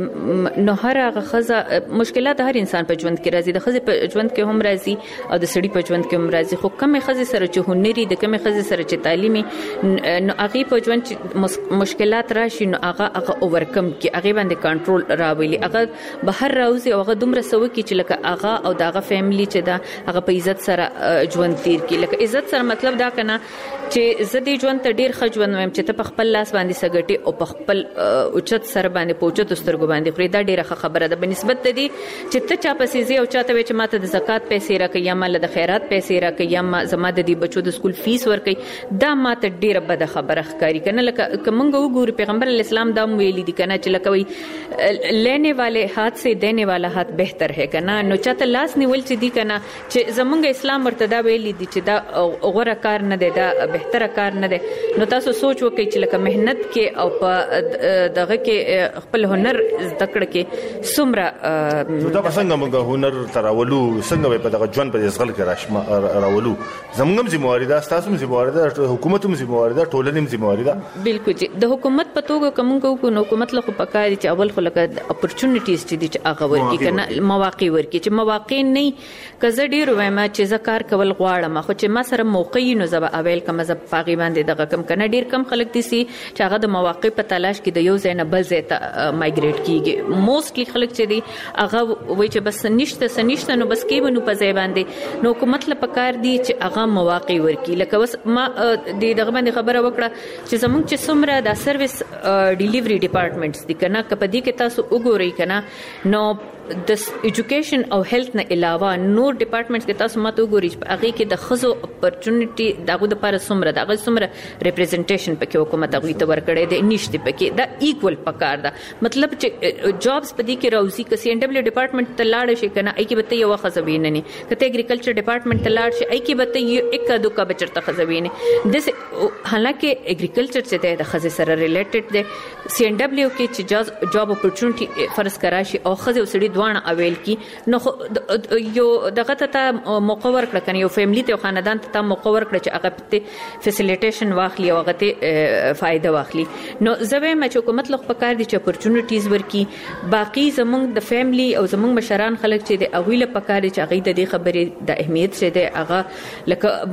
نو هر هغه خزه مشکلات هر انسان په ژوند کې راځي د خزه په ژوند کې هم راځي او د سړي په ژوند کې هم راځي خو کومه خزه سره چې هنري د کومه خزه سره چې تعلیمي نو هغه په ژوند چې مشکلات راشي نو هغه هغه اورکم کې هغه باندې کنټرول راوړي هغه بهر راوځي او هغه دومره سوي کې لکه هغه او داغه فیملی چې دا هغه په عزت سره ژوند تیر کی لکه عزت سره مطلب دا کنه چې زدي ژوند ته ډیر ښه ژوند ويم چې ته په خپل لاس باندې سګټي او په خپل اوچت سره باندې پوجت سترګو باندې خوري دا ډیره ښه خبره ده بنسبت ته دي چې ته چا پسې زی او چاته وي چې ماته د زکات پیسې راکې یا مال د خیرات پیسې راکې یا ما زما د دې بچو د سکول فیس ورکې دا ماته ډیره بده خبره ښکاری کنه لکه کومنګ وګورو پیغمبر اسلام دا ویلي دي کنه چې لکه وي لینے والے ہاتھ سے دینے والا ہاتھ بہتر ہے کنه نو چاته لاس نیول چې دی کنه چې زمونږ اسلام ورته دا ویلي دي چې دا غوړه کار نه دی دا بهتره کار نه دی نو تاسو سوچ وکړئ چې لکه مهنت کې او په دغه کې خپل هنر زده کړ کې سمره دا څنګه موږ هنر تراولو څنګه په دغه ژوند په ځغل کې راش راولو زمونږ ذمہواری ده تاسو ذمہواری ده حکومت هم ذمہواری ده ټولنې هم ذمہواری ده بالکل جی د حکومت په توګه کومه کو نو حکومت له پکاري چې اول خو لکه اپورچونټیز چې دي چې هغه ورکی کنه مواقع ورکی چې مواقع نه کزه ډیر وایم چې زکار کول غواړم خو چې ما سره موقع نو زب اویل کوم زب پاغي باندې دغه کم کنه ډیر کم خلک دي سي چې هغه د مواقع په تلاش کې د یو ځای نه بل ځای ته مایګریټ کیږي موستلی خلک چې دي هغه وای چې بس نشته سنشته نو بس کې بنو په ځای باندې نو حکومت له پکار دي چې هغه مواقع ورکی لکه بس ما د دغه باندې خبره وکړه چې زموږ چې سمره د سرویس ډیلیوري ډپارټمنټس دي کنه کپدی کې تاسو وګورئ کنه نو د ایجوکیشن او هیلث نه علاوه نور ډپارټمنټس کې تاسو ماته وګورئ چې هغه کې د خزو اپورچونټی دغه د لپاره سمره دغه سمره ریپرزنټیشن پکې حکومت هغه ته ورکړي د نشته پکې دا ایکوال پکار ده مطلب چې جابز پدې کې راوځي که سی ان ډبلیو ډپارټمنټ ته لاړ شي کنه ای کې به ته یو خزوینه نه کته اګریکلچر ډپارټمنټ ته لاړ شي ای کې به ته یو اکا دوکا بچرته خزوینه د حالانکه اګریکلچر چې د خزې سره ریلیټډ ده سی ان ډبلیو کې چې جاب اپورچونټی فرض کراشي او خزې وسړي دوانه اویل کی نو یو دغه ته موقع ورکړه کنه یو فیملی ته خاندان ته موقع ورکړه چې هغه ته فیسیلیټیشن واخلي او هغه ته فائدہ واخلي نو زوی مچ حکومت لغ پکار دي چې اپورچونټیز ورکی باقی زمونږ د فیملی او زمونږ مشران خلک چې د اغویله پکار دي چې هغه د دې خبرې د اهمیت څه ده هغه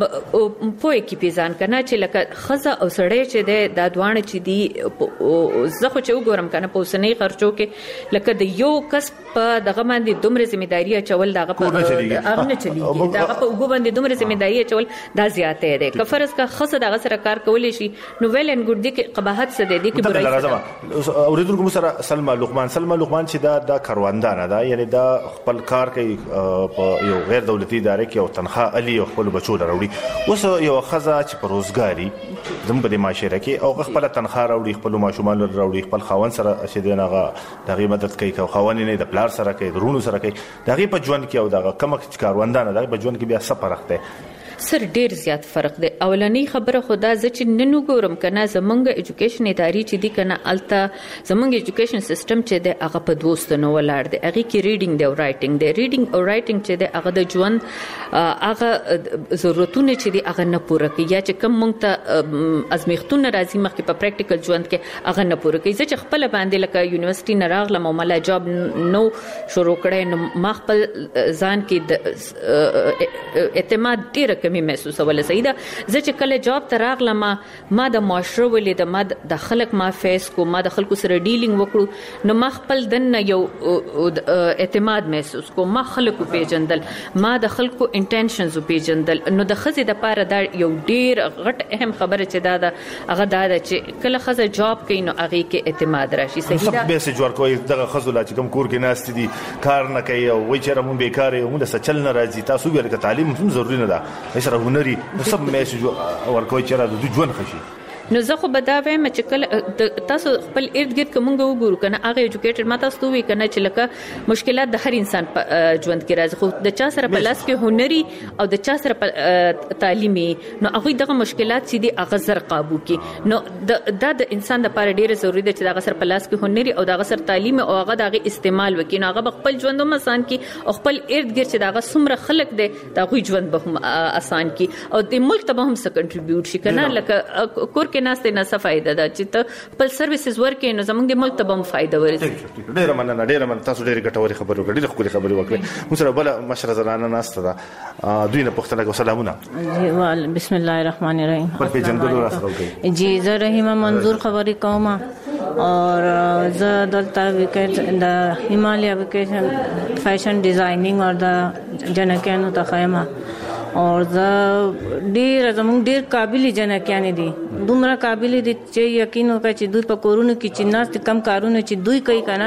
لکه پوهه کی پیزان کنه چې لکه خزه او سړی چې ده د دوانه چې دي زه خو چې وګورم کنه په اوسنۍ خرچو کې لکه د یو کس په په دغه باندې دومره ځمېداري اچول دغه په هغه نه چلیږي دغه په وګ باندې دومره ځمېداري اچول دا زیاته ده که فرض کا خصه دغه سره کار کولې شي نو ویل ان ګډ دي کې قباحت څه دي کې برای اوریدونکو سره سلمى لقمان سلمى لقمان چې دا د کاروندانه ده یعنی دا خپل کار کوي په یو غیر دولتي ادارې کې او تنخواه علي او خپل بچو راوړي اوس یو خزه چې په روزګاری زموږ په معاشره کې او خپل تنخواه راوړي خپل ماشومان راوړي خپل خاوند سره چې دغه دغه مدد کوي او خاوند نه د پلار سره کوي درونو سره کوي دغه په ژوند کې او دغه کوم کاروندانه دغه په ژوند کې بیا څه فرق دی سر ډیر زیات فرق دی اولنی خبره خدا ز چې نن وګورم کنه زمونږ اډوکیشن ادارې چې دی کنه الته زمونږ اډوکیشن سیستم چې دی هغه په دوست نه ولاړ دی هغه کې ریډینګ دی او رائټینګ دی ریډینګ او رائټینګ چې دی هغه د ژوند هغه ضرورتونه چې دی هغه نه پوره کوي یا چې کوم مونږ ته ازمیختونه راځي مخکې په پریکټیکل ژوند کې هغه نه پوره کوي چې خپل باندې لکه یونیورسيټي نه راغلم او مله جاب نو شروع کړم نو ما خپل ځان کې د اعتماد ډیر می محسوسوله سیده زه چې کله جاب ته راغلم ما د معاشره ولې د ما د خلک ما فیس کو ما د خلکو سره ډیلینګ وکړو نو ما خپل دنه یو اعتماد محسوس کو ما خلکو پیژندل ما د خلکو انټنشنز پیژندل نو د خزې د پاره دا یو ډیر غټ اهم خبره چې دا د هغه دا چې کله خزه جاب کوي نو هغه کې اعتماد راشي سیده به سه جوړ کوي دغه خزو لا چې کوم کور کې ناست دي کار نه کوي او وای چې مون بیکاره یو د سچل نه راځي تاسو ګر ک تعلیم هم ضروری نه ده سره هنري سب میسج ورکوي چې را د ژوند خشي نو زه خو به دا وایم چې کله تاسو خپل ارد گرد کومګه وګورو کنه هغه ایجوکیټډ ماته ستو وی کنه چې لکه مشکلات د هر انسان په ژوند کې راځي خو د چا سره په لاس کې هنري او د چا سره تعلیمي نو هغه دغه مشکلات چې دی هغه زر قابو کې نو د د انسان لپاره ډیره ضروری ده چې دغه سره په لاس کې هنري او دغه سره تعلیم او هغه دغه استعمال وکړي نو هغه خپل ژوند هم آسان کې او خپل ارد گرد چې دغه څومره خلک دي دغه ژوند به هم آسان کې او د ملک ته به هم څه کنټریبیوټ شي کنه لکه کور کې ناسته نه څه فائدہ ده چې ته خپل سرویسز ورکې نو زموږ د ملک ته به فائدہ ورسي ډیره مننه ډیره مننه تاسو ډیره ګټوري خبرې وکړې ډیره خولي خبرې وکړې موږ سره بل مشره زنانه ناسته ده دوی نه پوښتنه کوم سلامونه جی بسم الله الرحمن الرحیم پر پیجندلو را سره وکړي جی زه رحیمه منظور خبرې کوم اور زه دلته وکړ د هیمالیا وکړ فیشن ډیزاینینګ اور د جنکانو ته خیمه اور زه ډیر زموږ ډیر قابل جنکیان دي دومره قابل دي چې یقین وکړي چې دوی په کورونو کې چې ناست کم کارونه چې دوی کوي کنه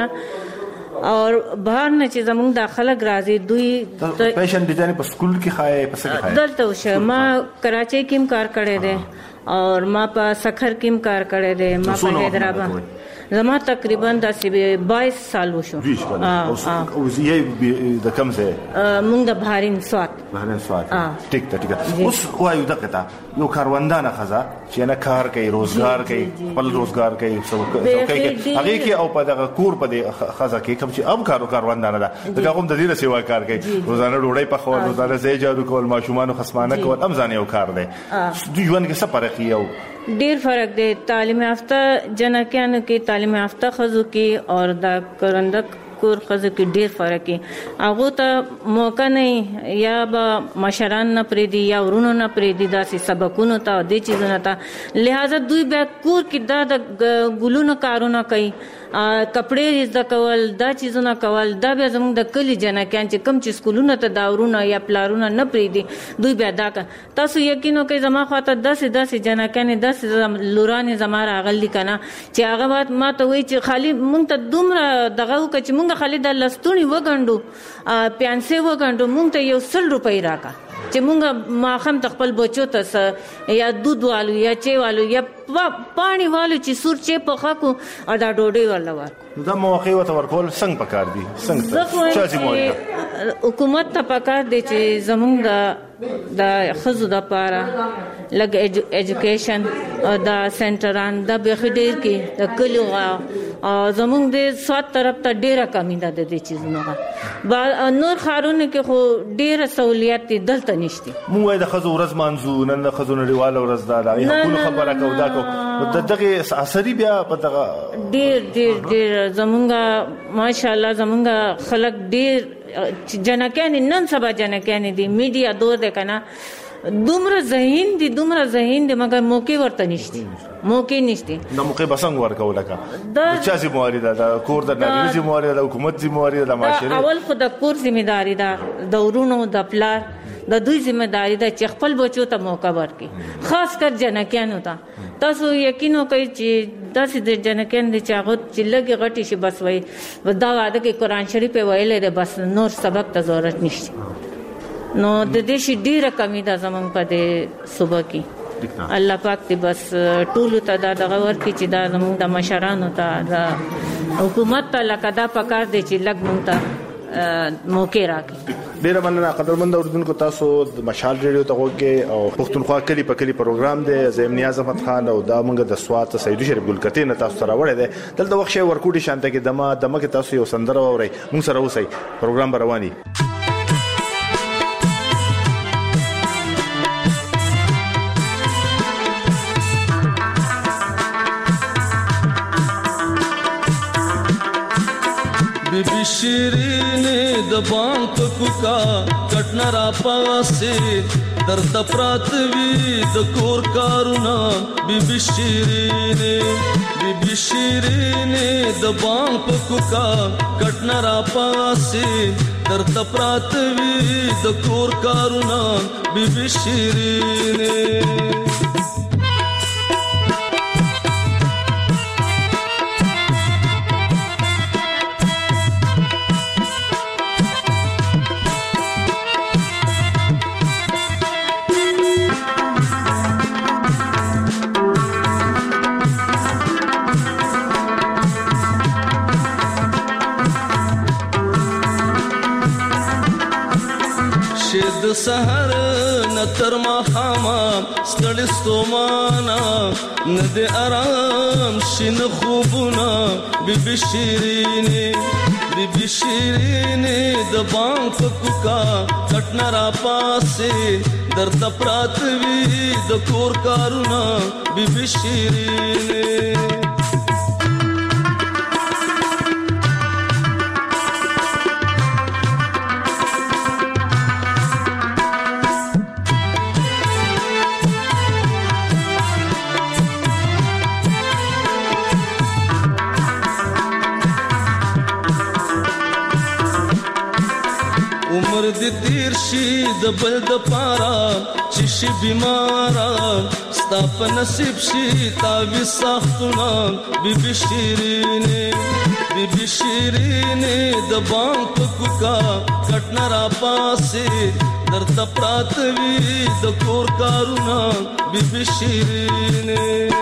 اور بهر نه چې زموږ داخله راځي دوی فیشن ډیزاین په سکول کې خای په څه کې دلته وشه ما کراچۍ کې کار کړی دی اور ما په سخر کې کار کړی دی ما په حیدرآباد زما تقریبا د بائیس سال وشو ها او یې د کوم ځای موږ د بهارین سوات بهارین سوات ټیک ټیک اوس وایو دغه تا یو کاروندانه خزا چې نه کار کوي روزګار کوي خپل روزګار کوي څه کوي هغه کې او په دغه کور په خزا کې کوم چې اب کارو کاروندانه ده دغه هم د دې سیوا کار کوي روزانه ډوډۍ په خور روزانه زې جارو کول ماشومان خصمانه کول ام ځان یو کار دی دوی ژوند کې څه فرق یو ډیر فرق دی تعلیم یافته جنکیانو کې تعلیم یافته خزو کې اور د کرندک کور خزو کې ډیر فرق دی هغه ته موقع نه یا به مشران نه پریدي یا ورونو نه پریدي داسې سبقونو ته د چیزونو ته لہذا دوی به کور کې د ګلونو کارونه کوي کپڑے زده کول دا چیزونه کول دا به زموږ د کلی جنکیان چې کم چې سکولونه ته داورونه یا پلارونه نه پریدي دوی به دا تاسو یقین وکړئ زما خواته داسې داسې جنکیان داسې لوران زما راغلي کنه چې هغه وخت ما ته وایي چې خالی مونږ ته دومره دغه وکړه چې مونږ خالی د لستونی وګڼو پیانسې وګڼو مونږ ته یو سل روپۍ راکا چې مونږ ماخم تخپل بچو ته یا دود والو یا چي والو یا پانی والو چې سور چې په خاکو او دا ډوډۍ ولا ورکو دا موقع وته ورکول څنګه پکار دي څنګه چې موږ حکومت ته پکار دي چې زمونږ د د خزو د پاره لګ ایجوکیشن او د سنټران د بخډیر کې د کلیو زمونږ د سواد طرف ته ډیره کمی ده د دې چیزونو نور خارونه کې خو ډیره سہولیت دي دلته نشته موږ د خزو ورځ مانځو نن د خزو نړیواله ورځ ده دا یو خبره کو دا کو دغه اثرې بیا په دغه ډیر ډیر ډیر زمونږ ماشاءالله زمونږ خلک ډیر جنکیان نن سبا جنکیان دي میډیا دور ده کنه دومره ذهین دي دومره ذهین دي مګر موقع ورته نشته موقع نشته نو موقع بسنګ ورکول کا دا چا سي موارد دا کور د نړۍ سي موارد د حکومت سي موارد د معاشره اول خو د کور ځمېداري ده د ورونو د پلار د دوی ځمېداري ده چې خپل بچو ته موقع ورکړي خاص کر جنکیانو ته تاسو یقین وکړئ چې داسې د جنکیان دي چې هغه چې لږې غټې شي بس وایي دا واده کې قرآن شریف یې ویلی دی بس نور سبق ته ضرورت نشته نو د دې شي ډیره کمی ده زمونږ په دې صوبه کې الله پاک دې بس ټولو ته دا دغه ورکړي چې دا زمونږ د مشرانو ته د حکومت ته لکه دا پکار دی چې لږ مونږ ته موقع راکړي. ډیره مننه قدرمند اوریدونکو تاسو د مشال ریډیو ته وګورئ او پښتونخوا کلی په کلی پروګرام دی زم نیاز احمد خان او دا موږ د سوات سید شریف ګل کتی نه تاسو سره وړه دی دلته وخت شي ورکوټي شانته کې دمه دمه کې تاسو یو سندره اورئ موږ سره اوسئ پروګرام رواني. بیبی شیرین د بام په کوکا کټنا را پاسه درته پرات وی د کور کارونه بیبی شیرین بیبی شیرین د بام په کوکا کټنا را پاسه درته پرات وی د کور کارونه بیبی شیرین د سحر نتر ما خاما ستړي ستومانا نه د آرام شین خوبونه بیبي شیرینه بیبي شیرینه د بام په کوکا کټنا را پاسه درته پرات وی د کور کارونه بیبي شیرینه عمر دې تیر شي د بل د پارا چې شي بیمارا ستا په نصیب شي تاوي سختونه بیبي شیرینه بیبي شیرینه د بام په کوکا کټنا را پاسه درته پرات وی د کور کارونه بیبي شیرینه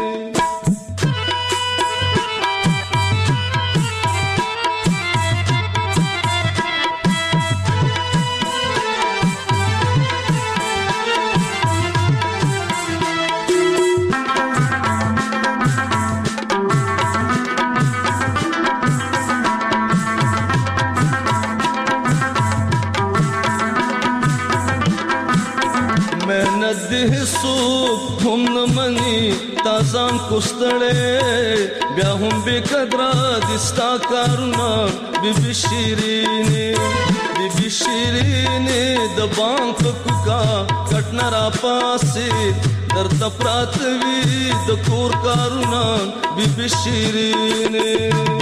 دې سو هم نمني تازان کوستړې بیا هم به قدر دستا کارونه بیبي شیرینه بیبي شیرینه د بام په کوکا کټنا را پاسه درته پرات وی د کور کارونه بیبي شیرینه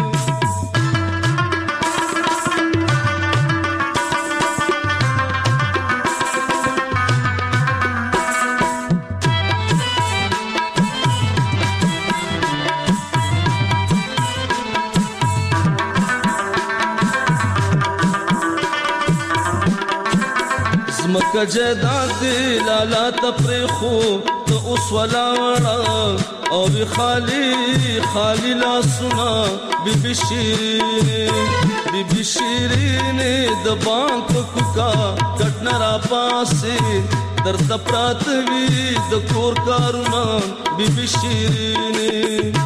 مکه جداد لالا تفریخو ته اوس ولاړه او وی خالی خالی لا سنا بیبي شیرینه بیبي شیرینه د بام په کوکا کټنا را پاسه درته پرات وی د کور کارونه بیبي شیرینه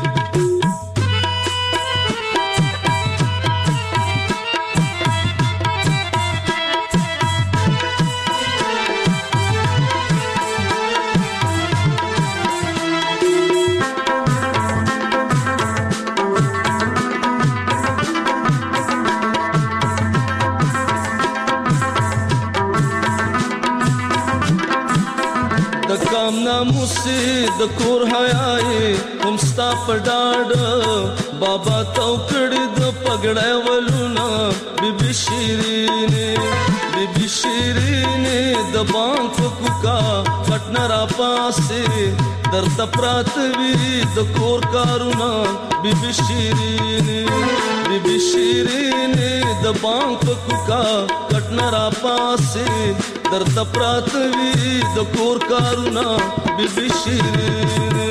سي د کور حیاي هم ستا پډاډ بابا تو کړي د پګړې ولونه بيبي شيرينه بيبي شيرينه د بانک کوکا پټن را پاسه درد پراتوي د کور کارونه بيبي شيرينه بيبي شيرينه د بانک کوکا پټن را پاسه درد پراتوي د کور کارونه بيبي شيرينه.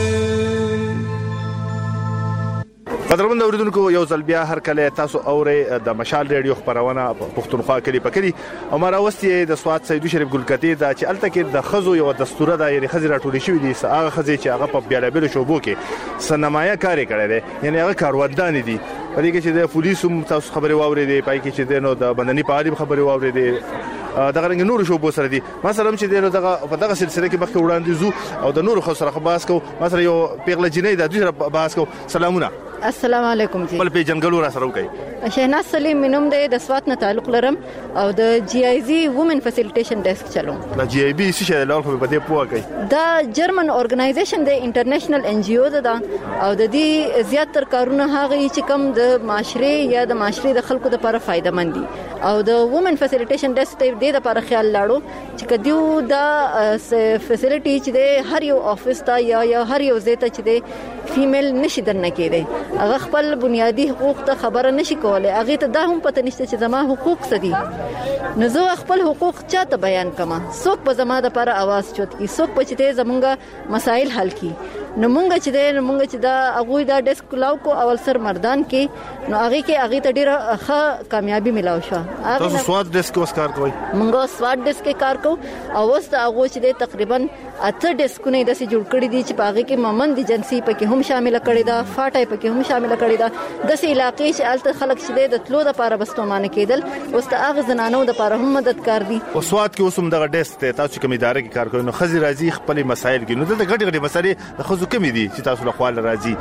قدرمن اوریدونکو یو ځل بیا هر کله تاسو اورئ د مشال ریډیو خبرونه پښتونخوا کې پکې او مراوستي د سواد سیدو شریف ګلکتی دا چې الته کې د خزو یو دستوره دا یعنی خزر ټولې شوې دي هغه خزې چې هغه په بیلابل شوبو کې سنمایه کاری کړی دی یعنی هغه کاروندان دي په دې کې چې د پولیسو تاسو خبري واوري دي پای کې چې د نو د بندنی په اړه خبري واوري دي دغه رنګ نور شوبو سره دي مثلا چې دغه په دغه سلسله کې مخکې وړاندې زو او د نور خو سره خباس کو مثلا یو پیغله جنې د دوی سره بحث کو. سلامونه. السلام علیکم جی. بل په جنگلو را سره وکي. شهناز سلیم منوم د سوات نه تعلق لرم او د جی آی زی وومن فیسیلیټیشن ډیسک چلوم. د جی آی بی څه شی له اړخه په دې پوهه کوي. دا جرمن اورګنایزیشن د انټرنیشنل ان جی او ده او د دې زیاتره کارونه هغه چې کم د معاشره یا د معاشره د خلکو لپاره فائدہ مند دي او د وومن فیسیلیټیشن ډیسک ته د لپاره خیال لاړو چې کدیو دا فیسیلیټی چې د هر یو افیس ته یا یا هر یو ځای ته چې د فیمیل نشي درنه کېده هغه خپل بنیادی حقوق ته خبره نشي کولای هغه ته دا هم پته نشته چې زما حقوق څه دي نو زه خپل حقوق چاته بیان کما څوک په زما د لپاره आवाज چوت کی څوک په چې زمونږه مسائل حل کی نو مونږ چې د مونږ چې دا هغه دا ډیسک کلاو کو اول سر مردان کې نو هغه کې هغه ته ډیره ښه کامیابی ملاو شو. تاسو سواد ډیسک اوس کار کوئ؟ مونږ سواد ډیسک کې کار کوو او اوس دا هغه چې د تقریبا اته ډیسکونه د سې جوړ کړی دي چې هغه کې ممند جنسي پکې هم شامل کړي دا فاټای پکې هم شامل کړي دا د سې علاقې چې الته خلک چې د تلو د لپاره بستومانه کېدل اوس ته هغه زنانو د لپاره هم مددگار دي. او سواد کې اوس هم دغه ډیسک ته تاسو کوم ادارې کې کار کوئ نو خزي راځي خپل مسایل کې نو د غټ غټ مسایل د خزو کمی دي چې تاسو له خپل راځي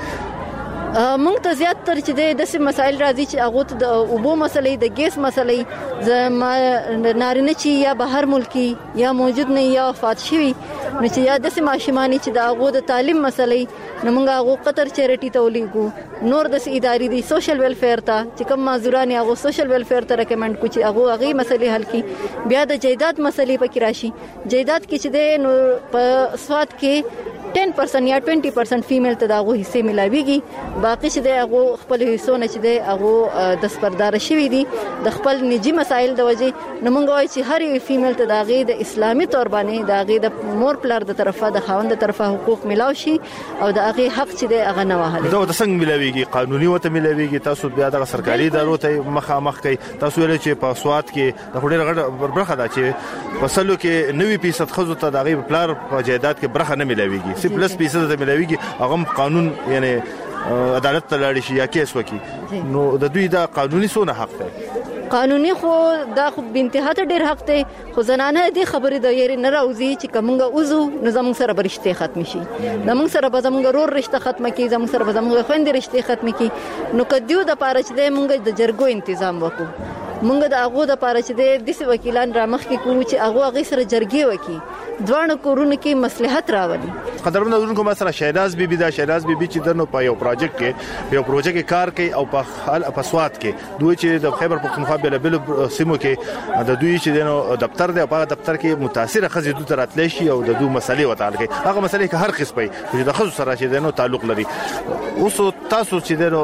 مونږ ته زیات تر چې د داسې مسایل راځي چې هغه ته د اوبو مسلې د ګیس مسلې زما نارینه چې یا بهر ملکی یا موجود نه یا وفات شوی نو چې یا داسې ماشومانی چې د هغه د تعلیم مسلې نو مونږ هغه قطر چیریټي ته ولېګو نور د ادارې دي سوشل ویلفیر ته چې کوم مازوران هغه سوشل ویلفیر ته ریکمند کو چې هغه هغه مسلې حل کړي بیا د جیدات مسلې پکې راشي جیدات کې چې د په سواد کې ټن پرسنټ یا بیس پرسنټ فیمیل ته دغه حصے ملاويږي باقي چې دغه خپل حصو نه چې دغه د سپردار شوی دي د خپل نجی مسایل د وجه نمونږ وایي چې هر یو فیمیل ته دغه د اسلامي تور باندې دغه د مور پلار د طرفه د خاوند د طرفه حقوق ملاوي شي او دغه حق چې دغه نه وهله دا د څنګه ملاويږي قانوني وته ملاويږي تاسو بیا د سرکاري ادارو ته مخامخ کوي تاسو ویل چې په سواد کې د خوري غړ برخه ده چې فصلو کې نوي فیصد خزو ته دغه پلار په جیدات کې برخه نه ملاويږي سی پلس فیصد ته ملاويږي هغه قانون یعنی عدالت ته لاړ شي یا کیس وکي نو د دوی دا قانوني سونه حق دی قانوني خو دا خو بنتها ته ډیر حق دی خو زنانه دې خبرې د یری نه راوځي چې کومه اوزو نظام سره برشته ختم شي زموږ سره به زموږ رور رشته ختم کی زموږ سره به زموږ خويندې رشته ختم کی نو کدیو د پاره چې موږ د جرګو تنظیم وکړو موږ د هغه د پاره چې د دې وکیلان را مخ کې کوو چې هغه هغه سره جرګي وکي دوه کورونه کې مصلحت راولي. قدرمن اورونکو مثلا شهناز بیبي دا شهناز بیبي چې دنو په یو پروژیکټ کې یو پروژیکټ کې کار کوي او په خل په سواد کې دوی چې د خیبر پختونخوا بل بل سیمو کې د دوی چې دنو دفتر دی په دفتر کې متاثر خزې دوی تراتلی شي او د دوی مسلې وتعال کې هغه مسلې کې هر قسمه چې د خزو سره چې دنو تعلق لري اوس تاسو چې دنو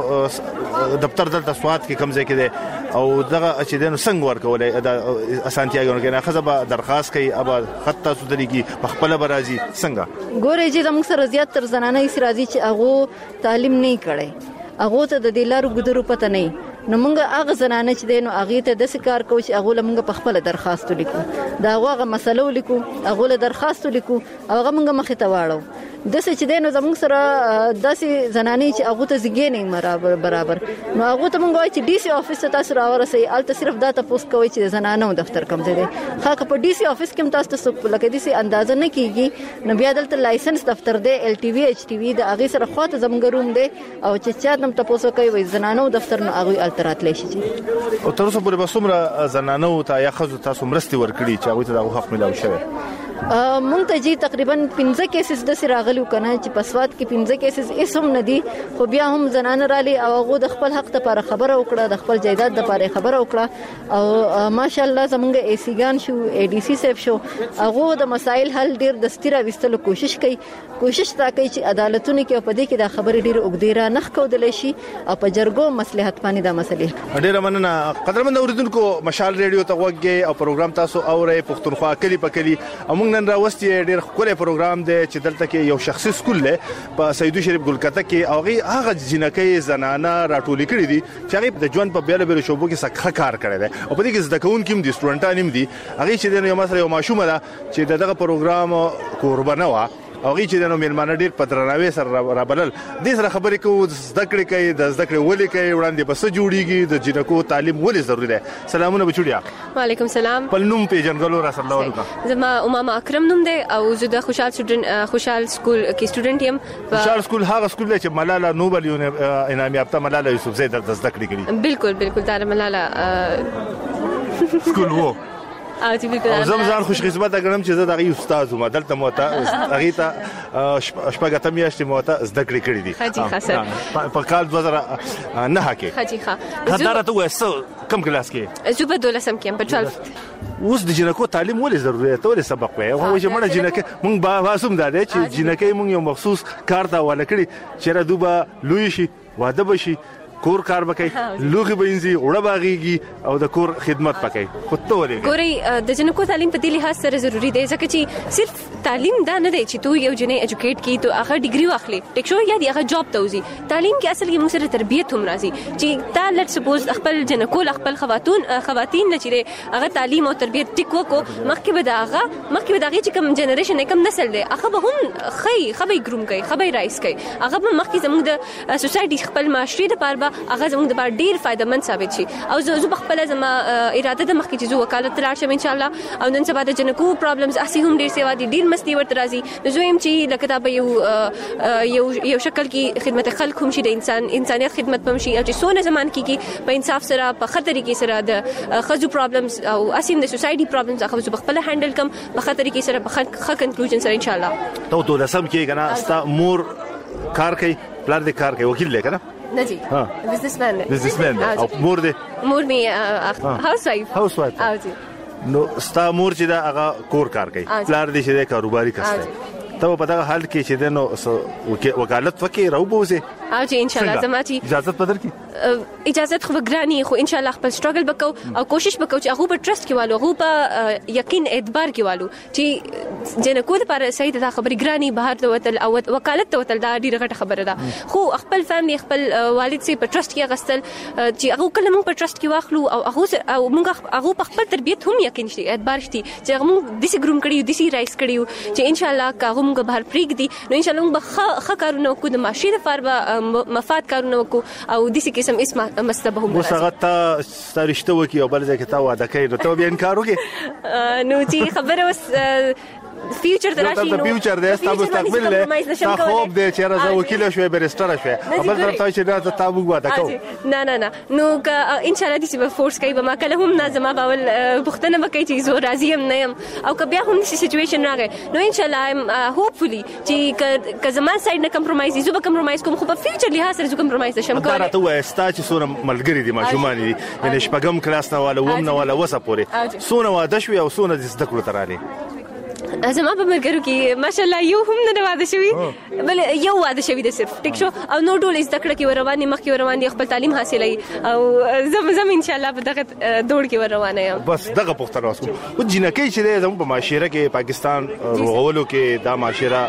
دفتر دلته سواد کې کم ځای کې دی او دغه چې دنو څنګه ورکولای د اسانتیاګونو کې نه خزه به درخواست کوي ابا خط تاسو دريږي په خپل برازي څنګه ګورې چې زموږ سره زیات تر زنانه یې راځي چې هغه تعلیم نه کړي هغه ته د دلارو ګذرو پته نه نو موږ هغه زنانه چې دینو هغه ته د کار کوي چې هغه موږ په خپل درخواست لیکو دا هغه مسله لیکو هغه له درخواست لیکو هغه موږ مخې ته واړو د څه چې دینو زموږ سره داسې زنانه چې هغه ته زګې نه برابر برابر نو هغه ته موږ وایي چې ډي سي افیس ته تاسو راورسئ الته صرف دا تاسو کوي چې زنانه دفتر کوم ځای دی خاصه په ډي سي افیس کې تاسو ته لکه دي سي اندازه نه کیږي نو بیا دلته لایسنس دفتر دی ال ټي وی ایچ ټي وی د هغه سره خاطر زموږ روم دی او چې چا نم تاسو کوي وای زنانه دفتر نو هغه الترات لشي او تر اوسه پورې بسومره زنانه ته یا خزو تاسو مرستي ورکړي چې هغه ته د حق ملاوي شوی مونږ ته جی تقریبا پنځه کیسز د سراغلو کنه چې په سواد کې پنځه کیسز اسم ندي خو بیا هم زنانه رالي او هغه د خپل حق لپاره خبره وکړه د خپل جایداد لپاره خبره وکړه او ماشاءالله زمونږ ای سی ګان شو ای ډی سی صاحب شو هغه د مسایل حل ډیر دستیره وستلو کوشش کوي کوشش تا کوي چې عدالتونه کې په دې کې د خبرې ډیر وګډیره نخ کودل شي او په جرګو مصلحت باندې د مسلې ډیر مننه قدرمن اوریدونکو مشال ریډیو ته وګورئ او پروګرام تاسو اورئ پښتونخوا کلی په کلی موږ نن راوستي ډیر خوري پروګرام دی چې دلته کې یو شخصي سکول له په سیدو شریف ګلکته کې اوغي هغه جنکې زنانه راټولې کړې دي چې هغه د ژوند په بیل بیل شوبو کې سخت کار کړی دی او په دې کې زده کوونکي هم دي سټوډنټان هم دي هغه چې د یو مسله یو ماشومه ده چې دغه پروګرام قربانه وا او چې د نو ملمانه ډیر پدرناوي سره رابلل د سره خبرې کوو زده کړې کوي د زده کړې ولې کوي وړاندې بس جوړیږي د جنکو تعلیم ولې ضروري ده سلامونه بچوړیا وعلیکم سلام په نوم پیژنګلو را سره الله وکړه زما امامه اکرم نوم دی او زه د خوشحال سټوډنټ خوشحال سکول کې سټوډنټ یم خوشحال سکول هغه سکول دی چې ملاله نوبل انعام یافته ملاله یوسفزۍ د زده کړې کوي بالکل بالکل دا ملاله سکول وو او چې بالکل زم ځان خوش قسمت غنم چې زه دغه استاد وم دلته موته هغه ته شپږه میاشتې موته زده کړې کړې دي حاجی خاصه په کال دوه زره نه کې حاجی ښه دا ته وسو کم کلاس کې زه په دولسم کې په باتولف اوس د جنکو تعلیم ولې ضروري ته ولې سبق وای هو چې مړه جنکه مونږ با واسوم دا چې جنکه مونږ یو مخصوص کار دا ولکړي چې را دوبه لوی شي واده بشي کور کار وکړي لوغي بینځي وړه باغيږي او د کور خدمت وکړي خو ته ولې ګوري د جنکو تعلیم په دې لحاظ سره ضروری دی ځکه چې صرف تعلیم دا نه دی چې تو یو جنې ایجوکیټ کی تو هغه ډیګري واخلي ټیک شو یا دی هغه جاب ته وځي تعلیم کې اصل کې موږ سره تربیت هم راځي چې تا لټ سپوز خپل جنکو خپل خواتون خواتین نه چیرې هغه تعلیم او تربیت ټیک وکړو مخکې به دا هغه مخکې به دا چې کوم جنریشن کم نسل دی هغه به هم خي خبي ګروم کوي خبي رایس کوي هغه به مخکې زموږ د سوسايټي خپل معاشري د پاره هغه زموږ د بار ډیر فائدمن ثابت شي او زه په خپل زما اراده د مخکې چې زه وکالت تلار شم ان شاء الله او نن سبا د جنکو پرابلمز اسی هم ډیر سیوا دي ډیر مستی ورته راځي نو زه هم چې لکه دا به یو یو یو شکل کې خدمت خلک هم شي د انسان انسانيت خدمت پم شي او چې سونه زمان کې په انصاف سره په خطرې کې سره د خزو پرابلمز او اسی د سوسايټي پرابلمز هغه زه خپل هندل کم په خطرې کې سره په خ کنکلوژن سره ان شاء الله ته ټول سم کې کنه استا مور کار کوي پلار دې کار کوي وکیل دی کنه نه جی بزنسمن بزنسمن او مور دې مور می هاوس وایف هاوس وایف او جی نو ستا مور چې دا هغه کور کار کوي پلار دې چې کاروباري کس دی ته په دغه حال کې چې دنو وکالت وکي راوبوزه او چې ان شاء الله زماتي اجازه پدر کی اجازه خو ګرانی خو ان شاء الله خپل سټرګل وکاو او کوشش وکاو چې هغه په ټرست کې والو هغه په یقین اعتبار کې والو چې جنکو د لپاره صحیح د خبري ګرانی بهر د وتل او وکالت ته وتل دا ډیره غټه خبره ده خو خپل فیملی خپل والد سي په ټرست کې غستل چې هغه کله موږ په ټرست کې واخلو او هغه او موږ هغه په خپل تربيت هم یقین شي اعتبار شي چې هغه موږ د سي ګروم کړیو د سي رایس کړیو چې ان شاء الله هغه موږ بهر پریګ دي نو ان شاء الله موږ ښه کارونه وکړو د معاشري لپاره مفاد کارونه وکړو او د سي قسم اسمه مستبه هم وسغتا ستارشته وکي او بل ځکه تا واده کوي نو ته به انکار وکي نو چې خبره وس فیوچر دراشي نو فیوچر دې تاسو مستقبل له تاسو خوب دې چې راځو وکیل شوي برستر شوي خپل طرف ته چې راځه تاسو واده کوو نه نه نه نو ان شاء الله دې به فورس کوي به ما کله هم نازما باول بوختنه وکړي چې زه راضي هم نه يم او که بیا هم شي سچويشن راغی نو ان شاء الله ایم هوپفولي چې که زما سايد نه کمپرمایز زه به کمپرمایز کوم خو په فیوچر لحاظ سره زه کمپرمایز نشم کولای دا ته وای ستا چې سونه ملګری دي ماشومان دي یعنی شپږم کلاس نه والا ووم نه والا وسه پوري سونه واده شوی او سونه د زده کړو ترانه زما په مرګرو کې ماشاءالله یو هم نه واده شوی بل یو واده شوی د صرف ټیک شو او نو ډول زده کړه کې رواني مخ کې روان دي خپل تعلیم حاصلای او زم زم ان شاء الله په دغه دوړ کې روانه یم بس دغه پختنه واسو او جنکې چې زموږ په معاشره کې پاکستان روغولو کې دا معاشره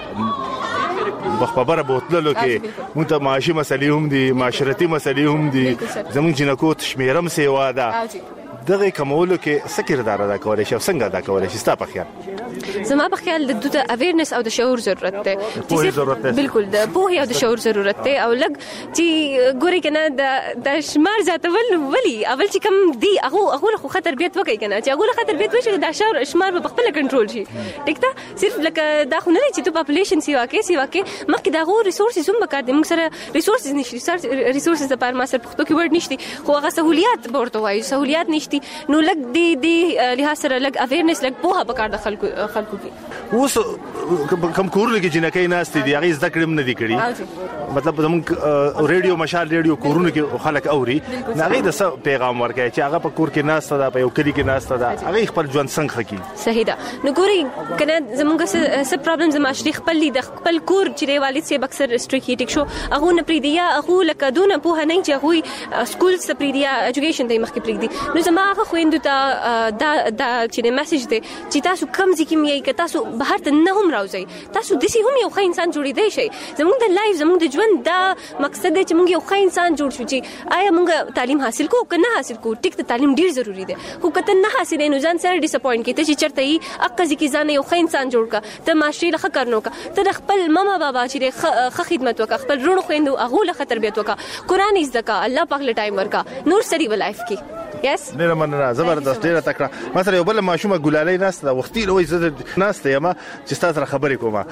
بخبره بوتللو کې موږ ته معاشي مسلې هم دي معاشرتي مسلې هم دي زموږ جنکو تشمیرم سیوا ده دغه کومولو کې سکردار ادا کولای شي څنګه ادا کولای شي ستا په خیال زما په خیال د دوه اویرنس او د شعور ضرورت ده بالکل د پوهه او د شعور ضرورت ده او لګ چې ګوري کنه د د شمار ذاتول ولی اول چې کم دی هغه هغه خو خطر بیت وکي کنه چې هغه خطر بیت وشي د شمار په خپل کنټرول شي ټیک ده صرف لکه دا خو نه چې ته پاپولیشن سی واکه سی واکه مخکې دا غو ریسورسز هم وکړ دي موږ سره ریسورسز نشي ریسورسز د پاره ما سره پښتو کې ورډ نشي خو هغه سہولیات ورته وایي سہولیات نشي نو لګ دی دی لحاظ سره لګ اویرنس لګ پوهه پکار د خلکو خلکو کې اوس کوم کورونه کې جنکې ناستې دي هغه زده کړم نه دي کړی مطلب زموږ ریډیو مشال ریډیو کورونه کې خلک اوري هغه د څه پیغام ورکړي چې هغه په کور کې ناسته ده په یو کلی کې ناسته ده هغه خپل ژوند څنګه کوي صحیح ده نو ګوري کنه زموږ څه پرابلم زما شری خپل د خپل کور چې والد سي اکثر ریسټریکټ ټیک شو هغه نه پریدیا هغه لکه دونه په نه چې هغه سکول سپریدیا ایجوکیشن د مخکې پریدي نو زما هغه خويندو ته دا دا چې میسج دی چې تاسو کم ځکه مې کې تاسو بهر ته نه هم راوځي تاسو د سي هم یو ښه انسان جوړیدای شي زموږ د لایف زموږ د ژوند دا مقصد دی چې موږ یو ښه انسان جوړ شو چې آیا موږ تعلیم حاصل کوو که نه حاصل کوو ټیک ته تعلیم ډیر ضروری دی خو کته نه حاصل نه ځان سره ډیساپوینټ کیته چې چرته یې اقا ځکه ځان یو ښه انسان جوړ کا ته معاشري لخه کارنو کا ته خپل ماما بابا چې ښه خدمت وکړه خپل رونو خويندو هغه لخه تربیت وکړه قران یې زده کا الله پاک له ټایم ورکا نور سری ولایف کې یس ډیره مننه زبردست ډیره تکړه مثلا یو بل ماشومه ګلالۍ ناسته وختي لوي زه ناسته یم چې تاسو سره خبرې کوم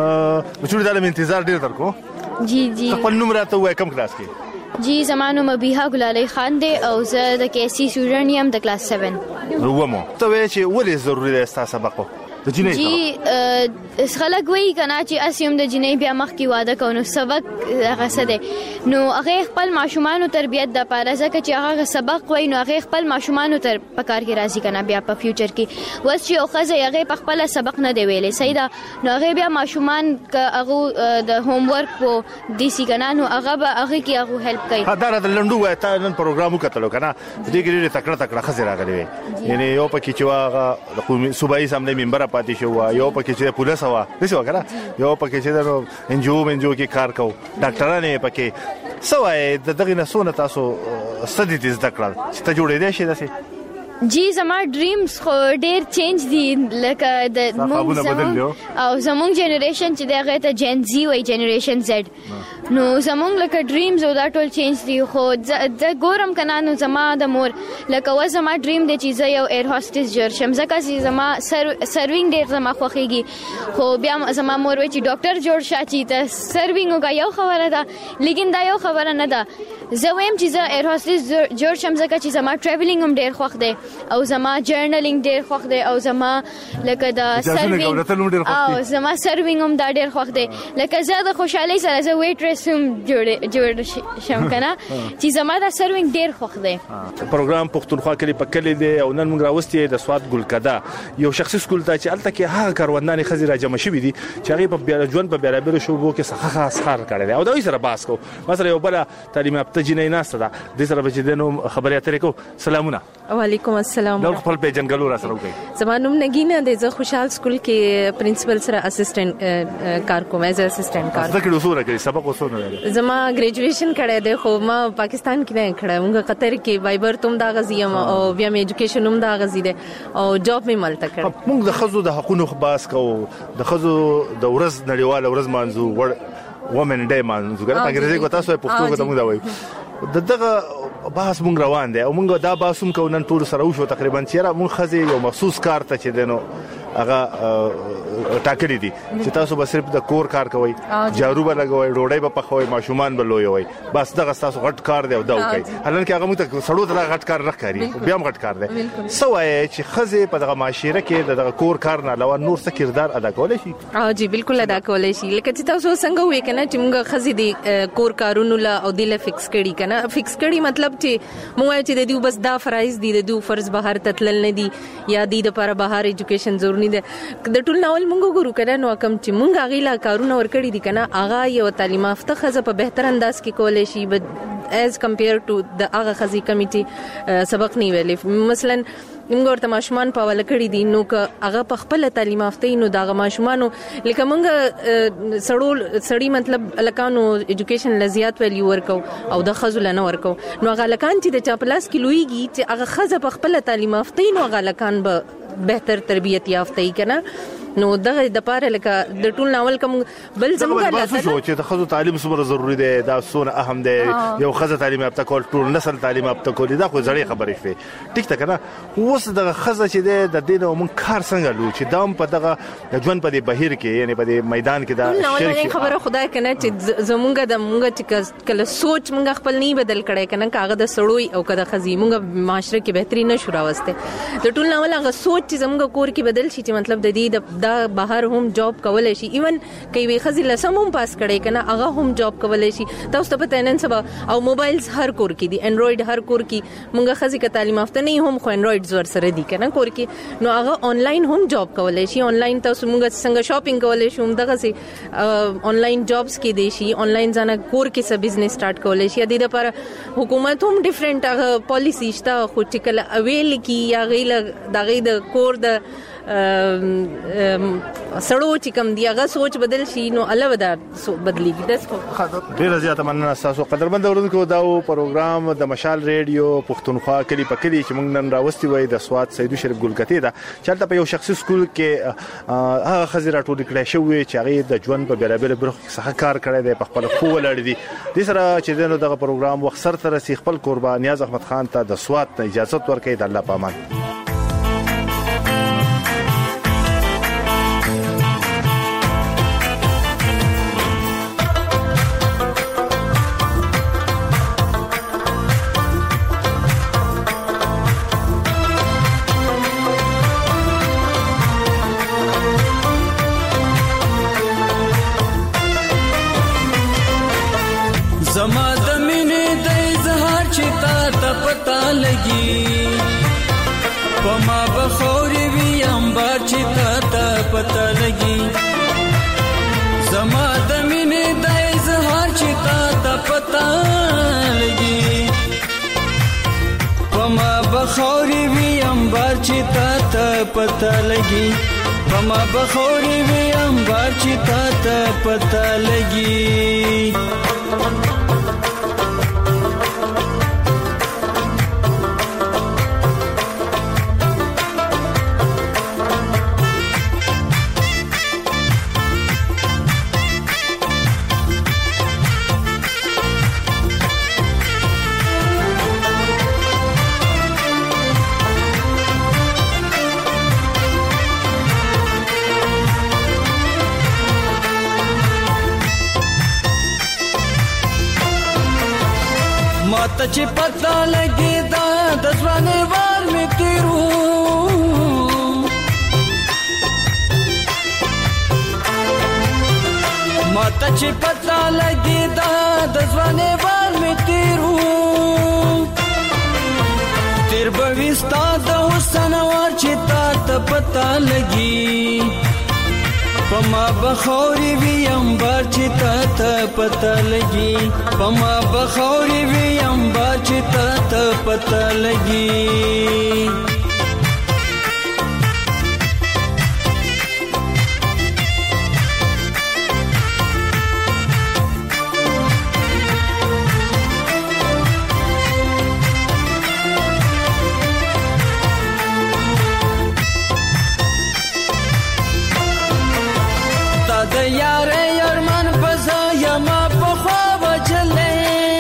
ا مچور دلم انتظار ډیر درکو جی جی خپل نوم راته وای کم کلاس کې جی زمانو مبیحه ګلالۍ خان دی او زه د کیسی سټوډنټ یم د کلاس سیون ومو ته وای چې ولې ضروري دی تاسو سبق د جنې جی خلک وایي کنه چې اسیم د جنې بیا مخ کی واده کوو سبق هغه څه دی نو هغه خپل ماشومان تربیت د پاره ځکه چې هغه سبق وایي نو هغه خپل ماشومان تر پکار کې راځي کنه بیا په فیوچر کې وس چې اوخه هغه په خپل سبق نه دی ویلې صحیح ده نو هغه بیا ماشومان هغه د هوم ورک وو دي سي کنه نو هغه به هغه کې هغه هیلپ کوي دا د لندو وای تا نن پروګرام وکړو کنه دې کې ډېر تکړه تکړه خزر راغلي یعنی یو پکې چې هغه د قومي صوبایي سملې منبر پاتې شو یو پکې چې پولیس وا دسی وکړه یو پکې چې د انجو منجو کې کار کو ډاکټرانه پکې سوای د دغه نسونه تاسو ستدي دې ذکر چې ته جوړې دې شي داسې جی زما ډریمز خو ډیر چینج دي لکه د موږ او زموږ جنریشن چې دغه ته جن زی وای جنریشن زد نو زموږ لکه ډریمز او دا ټول چینج دي خو د ګورم کنه نو زما د مور لکه و زما ډریم دی چې زه یو ایر هاستس جوړ شم ځکه چې زما سروینګ ډیر زما خوښیږي خو بیا زما مور وای چې ډاکټر جوړ شې چې ته سروینګ وکا یو خبره ده لیکن دا یو خبره نه ده زه وایم چې زه ایر هاستس جوړ شم ځکه چې زما ټریولینګ هم ډیر خوښ دی او زما جرنلینګ ډیر خوښ دی او زما لکه دا سروینګ او زما سروینګ هم دا ډیر خوښ دی لکه زه د خوشحالي سره زه ویټرس هم جوړ جوړ شم کنه چې زما دا سروینګ ډیر خوښ دی پروګرام پښتونخوا کې پکلې دی او نن موږ راوستي د سواد ګلکدا یو شخصي سکول ته چې الته کې هغه کاروانانه خزي را جمع شوې دي چې هغه په ژوند په بیرابر شوبو کې څخه خاص خار کړي او دا یې سره باس کو مثلا یو بل تعلیم یافته جنې ناسته ده د سره بچی دنو خبرې اترې کو سلامونه وعلیکم السلام نو خپل پیجن ګلو را سره وکي زمانوم نګینه د زه خوشحال سکول کې پرنسپل سره اسسټنټ کار کوم ایز اسسټنټ کار زه کله وسوره کوي سبق وسوره زما ګریجویشن کړه د خو ما پاکستان کې نه کړه موږ قطر کې وایبر تم دا غزیم او بیا مې ایجوکیشن هم دا غزي ده او جاب مې ملته کړ موږ د خزو د حقوقو خباس کو د خزو د ورځ نړیواله ورځ مانځو ور وومن ډے مانځو ګره انګریزي کو تاسو په پښتو کې موږ دا وایو د دغه بحث مونږ روان دي او مونږ دا باسم کو نن ټول سره وشو تقریبا چیرې مونږ خزي یو مخصوص کار ته چې دینو هغه ټاکلي دي چې تاسو به صرف د کور کار کوئ جارو به لګوي ډوډۍ به پخوي ماشومان به لوي وي بس دغه تاسو غټ کار دی او دا کوي حالانکه هغه موږ ته سړو ته غټ کار راخاري بیا هم غټ کار دی سوای چې خزي په دغه معاشره کې دغه کور کار نه علاوه نور څه کردار ادا کولای شي اه جی بالکل ادا کولای شي لکه چې تاسو څنګه وې کنه چې موږ خزي دي کور کارونو لا او د فکس کړي کنه فکس کړي مطلب چې موږ چې د دې بس دا فرایز دي د دې فرض بهر تتلل نه دي یا د دې لپاره بهر ایجوکیشن ضروري ده د ټول ناول موږ ګورو کنه نو کم چې موږ غیلا کارونه ور کړی دي کنه اغه یو تعلیم یافته خزه په بهتر انداز کې کولای شي as compared to د اغه خزي کمیټي سبق نه ویلې مثلا موږ ورته ماشومان په ول کړی دي نو که هغه په خپل تعلیم یافته نو دغه ماشومانو لکه موږ سړول سړی مطلب الکانو ایجوکیشن لزیات ویلیو ورکو او د خزل نه ورکو نو هغه لکان چې د چاپلاس کې لویږي چې هغه خزه په خپل تعلیم یافته نو هغه لکان به بهتر تربیت یافته کنه نو دغه د پاره لکه د ټول ناول کوم بل زموږه لاته چې د خزو تعلیم څومره ضروری دی دا څونه اهم دی یو خزه تعلیم یافته کول ټول نسل تعلیم یافته کول دا خو زړې خبرې شوې ټیک ته کنه اوس د خزه چې دی د دین او من کار څنګه لو چې دام په دغه ژوند په بهیر کې یعنی په میدان کې دا شرک خبره خدای کنه چې زمونږه د مونږه چې کله سوچ مونږ خپل نه بدل کړي کنه کاغه د سړوي او کده خزي مونږ معاشره کې بهتري نشو راوسته د ټول ناول هغه سوچ چې زمونږ کور کې بدل شي چې مطلب د دې د بهر هم جاب کولای شي ایون کوي وی خزي لسم هم پاس کړي کنه هغه هم جاب کولای شي تاسو ته پته نن سبا او موبایلز هر کور کې دي انډراید هر کور کې مونږ خزي ک تعلیم یافته نه هم خو انډراید زور سره دي کنه کور کې نو هغه آنلاین هم جاب کولای شي آنلاین تاسو مونږ څنګه شاپینګ کولای شو دغه سي آنلاین جابز کې دي شي آنلاین ځنه کور کې سب بزنس سٹارټ کولای شي د دې لپاره حکومت هم ډیفرنٹ پالیسی شته خو چې کله اویل کی یا غیله دغه د کور د سړو چې کم دی هغه سوچ بدل شي نو الله ودا بدلیږي داس خو ډیر زیاته مننه تاسو قدرمن اوردونکو دا پروګرام د مشال ریډیو پښتونخوا کلی په کلی چې موږ نن راوستي وای د سواد سیدو شریف ګلګتی دا چلته په یو شخصي سکول کې هغه خزیره ټول کړی شوې چې هغه د ژوند په بیلابل برخو کې څه کار کړی دی په خپل خو ولړ دي د سره چې دغه پروګرام وخت سره تر خپل قربان نیاز احمد خان ته د سواد اجازه ورکړي د الله پامان زما د مینې د اظهار چې تا ته پتا لګي پما بخوري وی امبار چې تا ته پتا لګي زما د مینې د اظهار چې تا ته پتا لګي پما بخوري وی امبار چې تا ته پتا لګي پما بخوري وی امبار چې تا ته پتا لګي ماته چې پتا لګي دا د ځواني وار می تیرو ماته چې پتا لګي دا د ځواني وار می تیرو تیر بويستا د حسن ور چې تا ته پتا لګي پما بخوري وی امبار چې تا ته پتا لګي پما بخوري وی امبار چې تا ته پتا لګي د یار یارمان بزا یما په خوا وجلې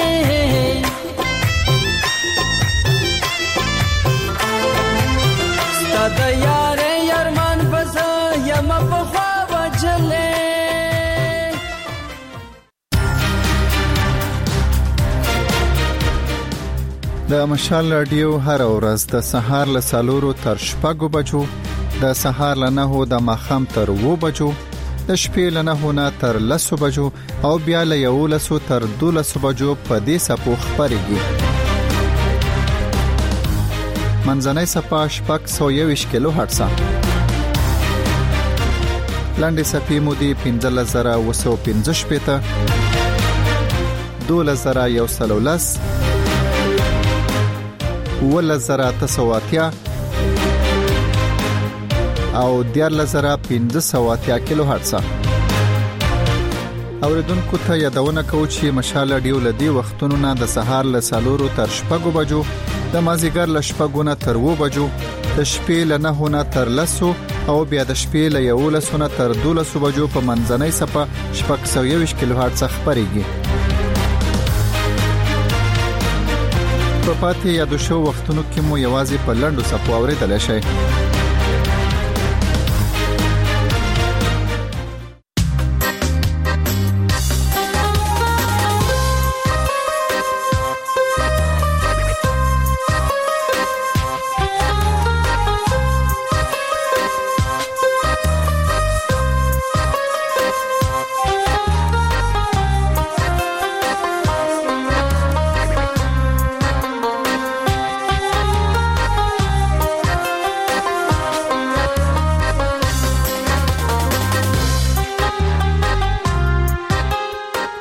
ستاد یار یارمان بزا یما په خوا وجلې د مشال رادیو هر ورځ د سهار له سالورو تر شپږو بجو د سهار له نهو د ماخام تر وو بجو د شپې له نهو نه تر لسو بجو او بیا له یولسو تر دولسو بجو په دې سپو خبرېږي منځنۍ سپا شپږ سو یویشت کیلو هرتز لاندې سپې مودې پنځه زره وسو پنځه شپېته دوله زره یو سل ولس اوله زره تسو اتیا او دیار لزره پنځه سو اتیا کیلو هرتز اوریدونکو ته یادونه کوو چې مشال رادیو لدی وختونو نه د سهار له سالورو تر شپږو بجو، د مازیګر له شپږو نه تر اوو بجو، د شپې له نهو نه تر لسو او بیا د شپې له یولسو نه تر دولسو بجو په منځنۍ صفه شپږ سوه یوویشت کیلو هرتز خبريږي. په پاتې یادو شو وختونو کې مو یوازې په لنډو صفو اوریدل شي.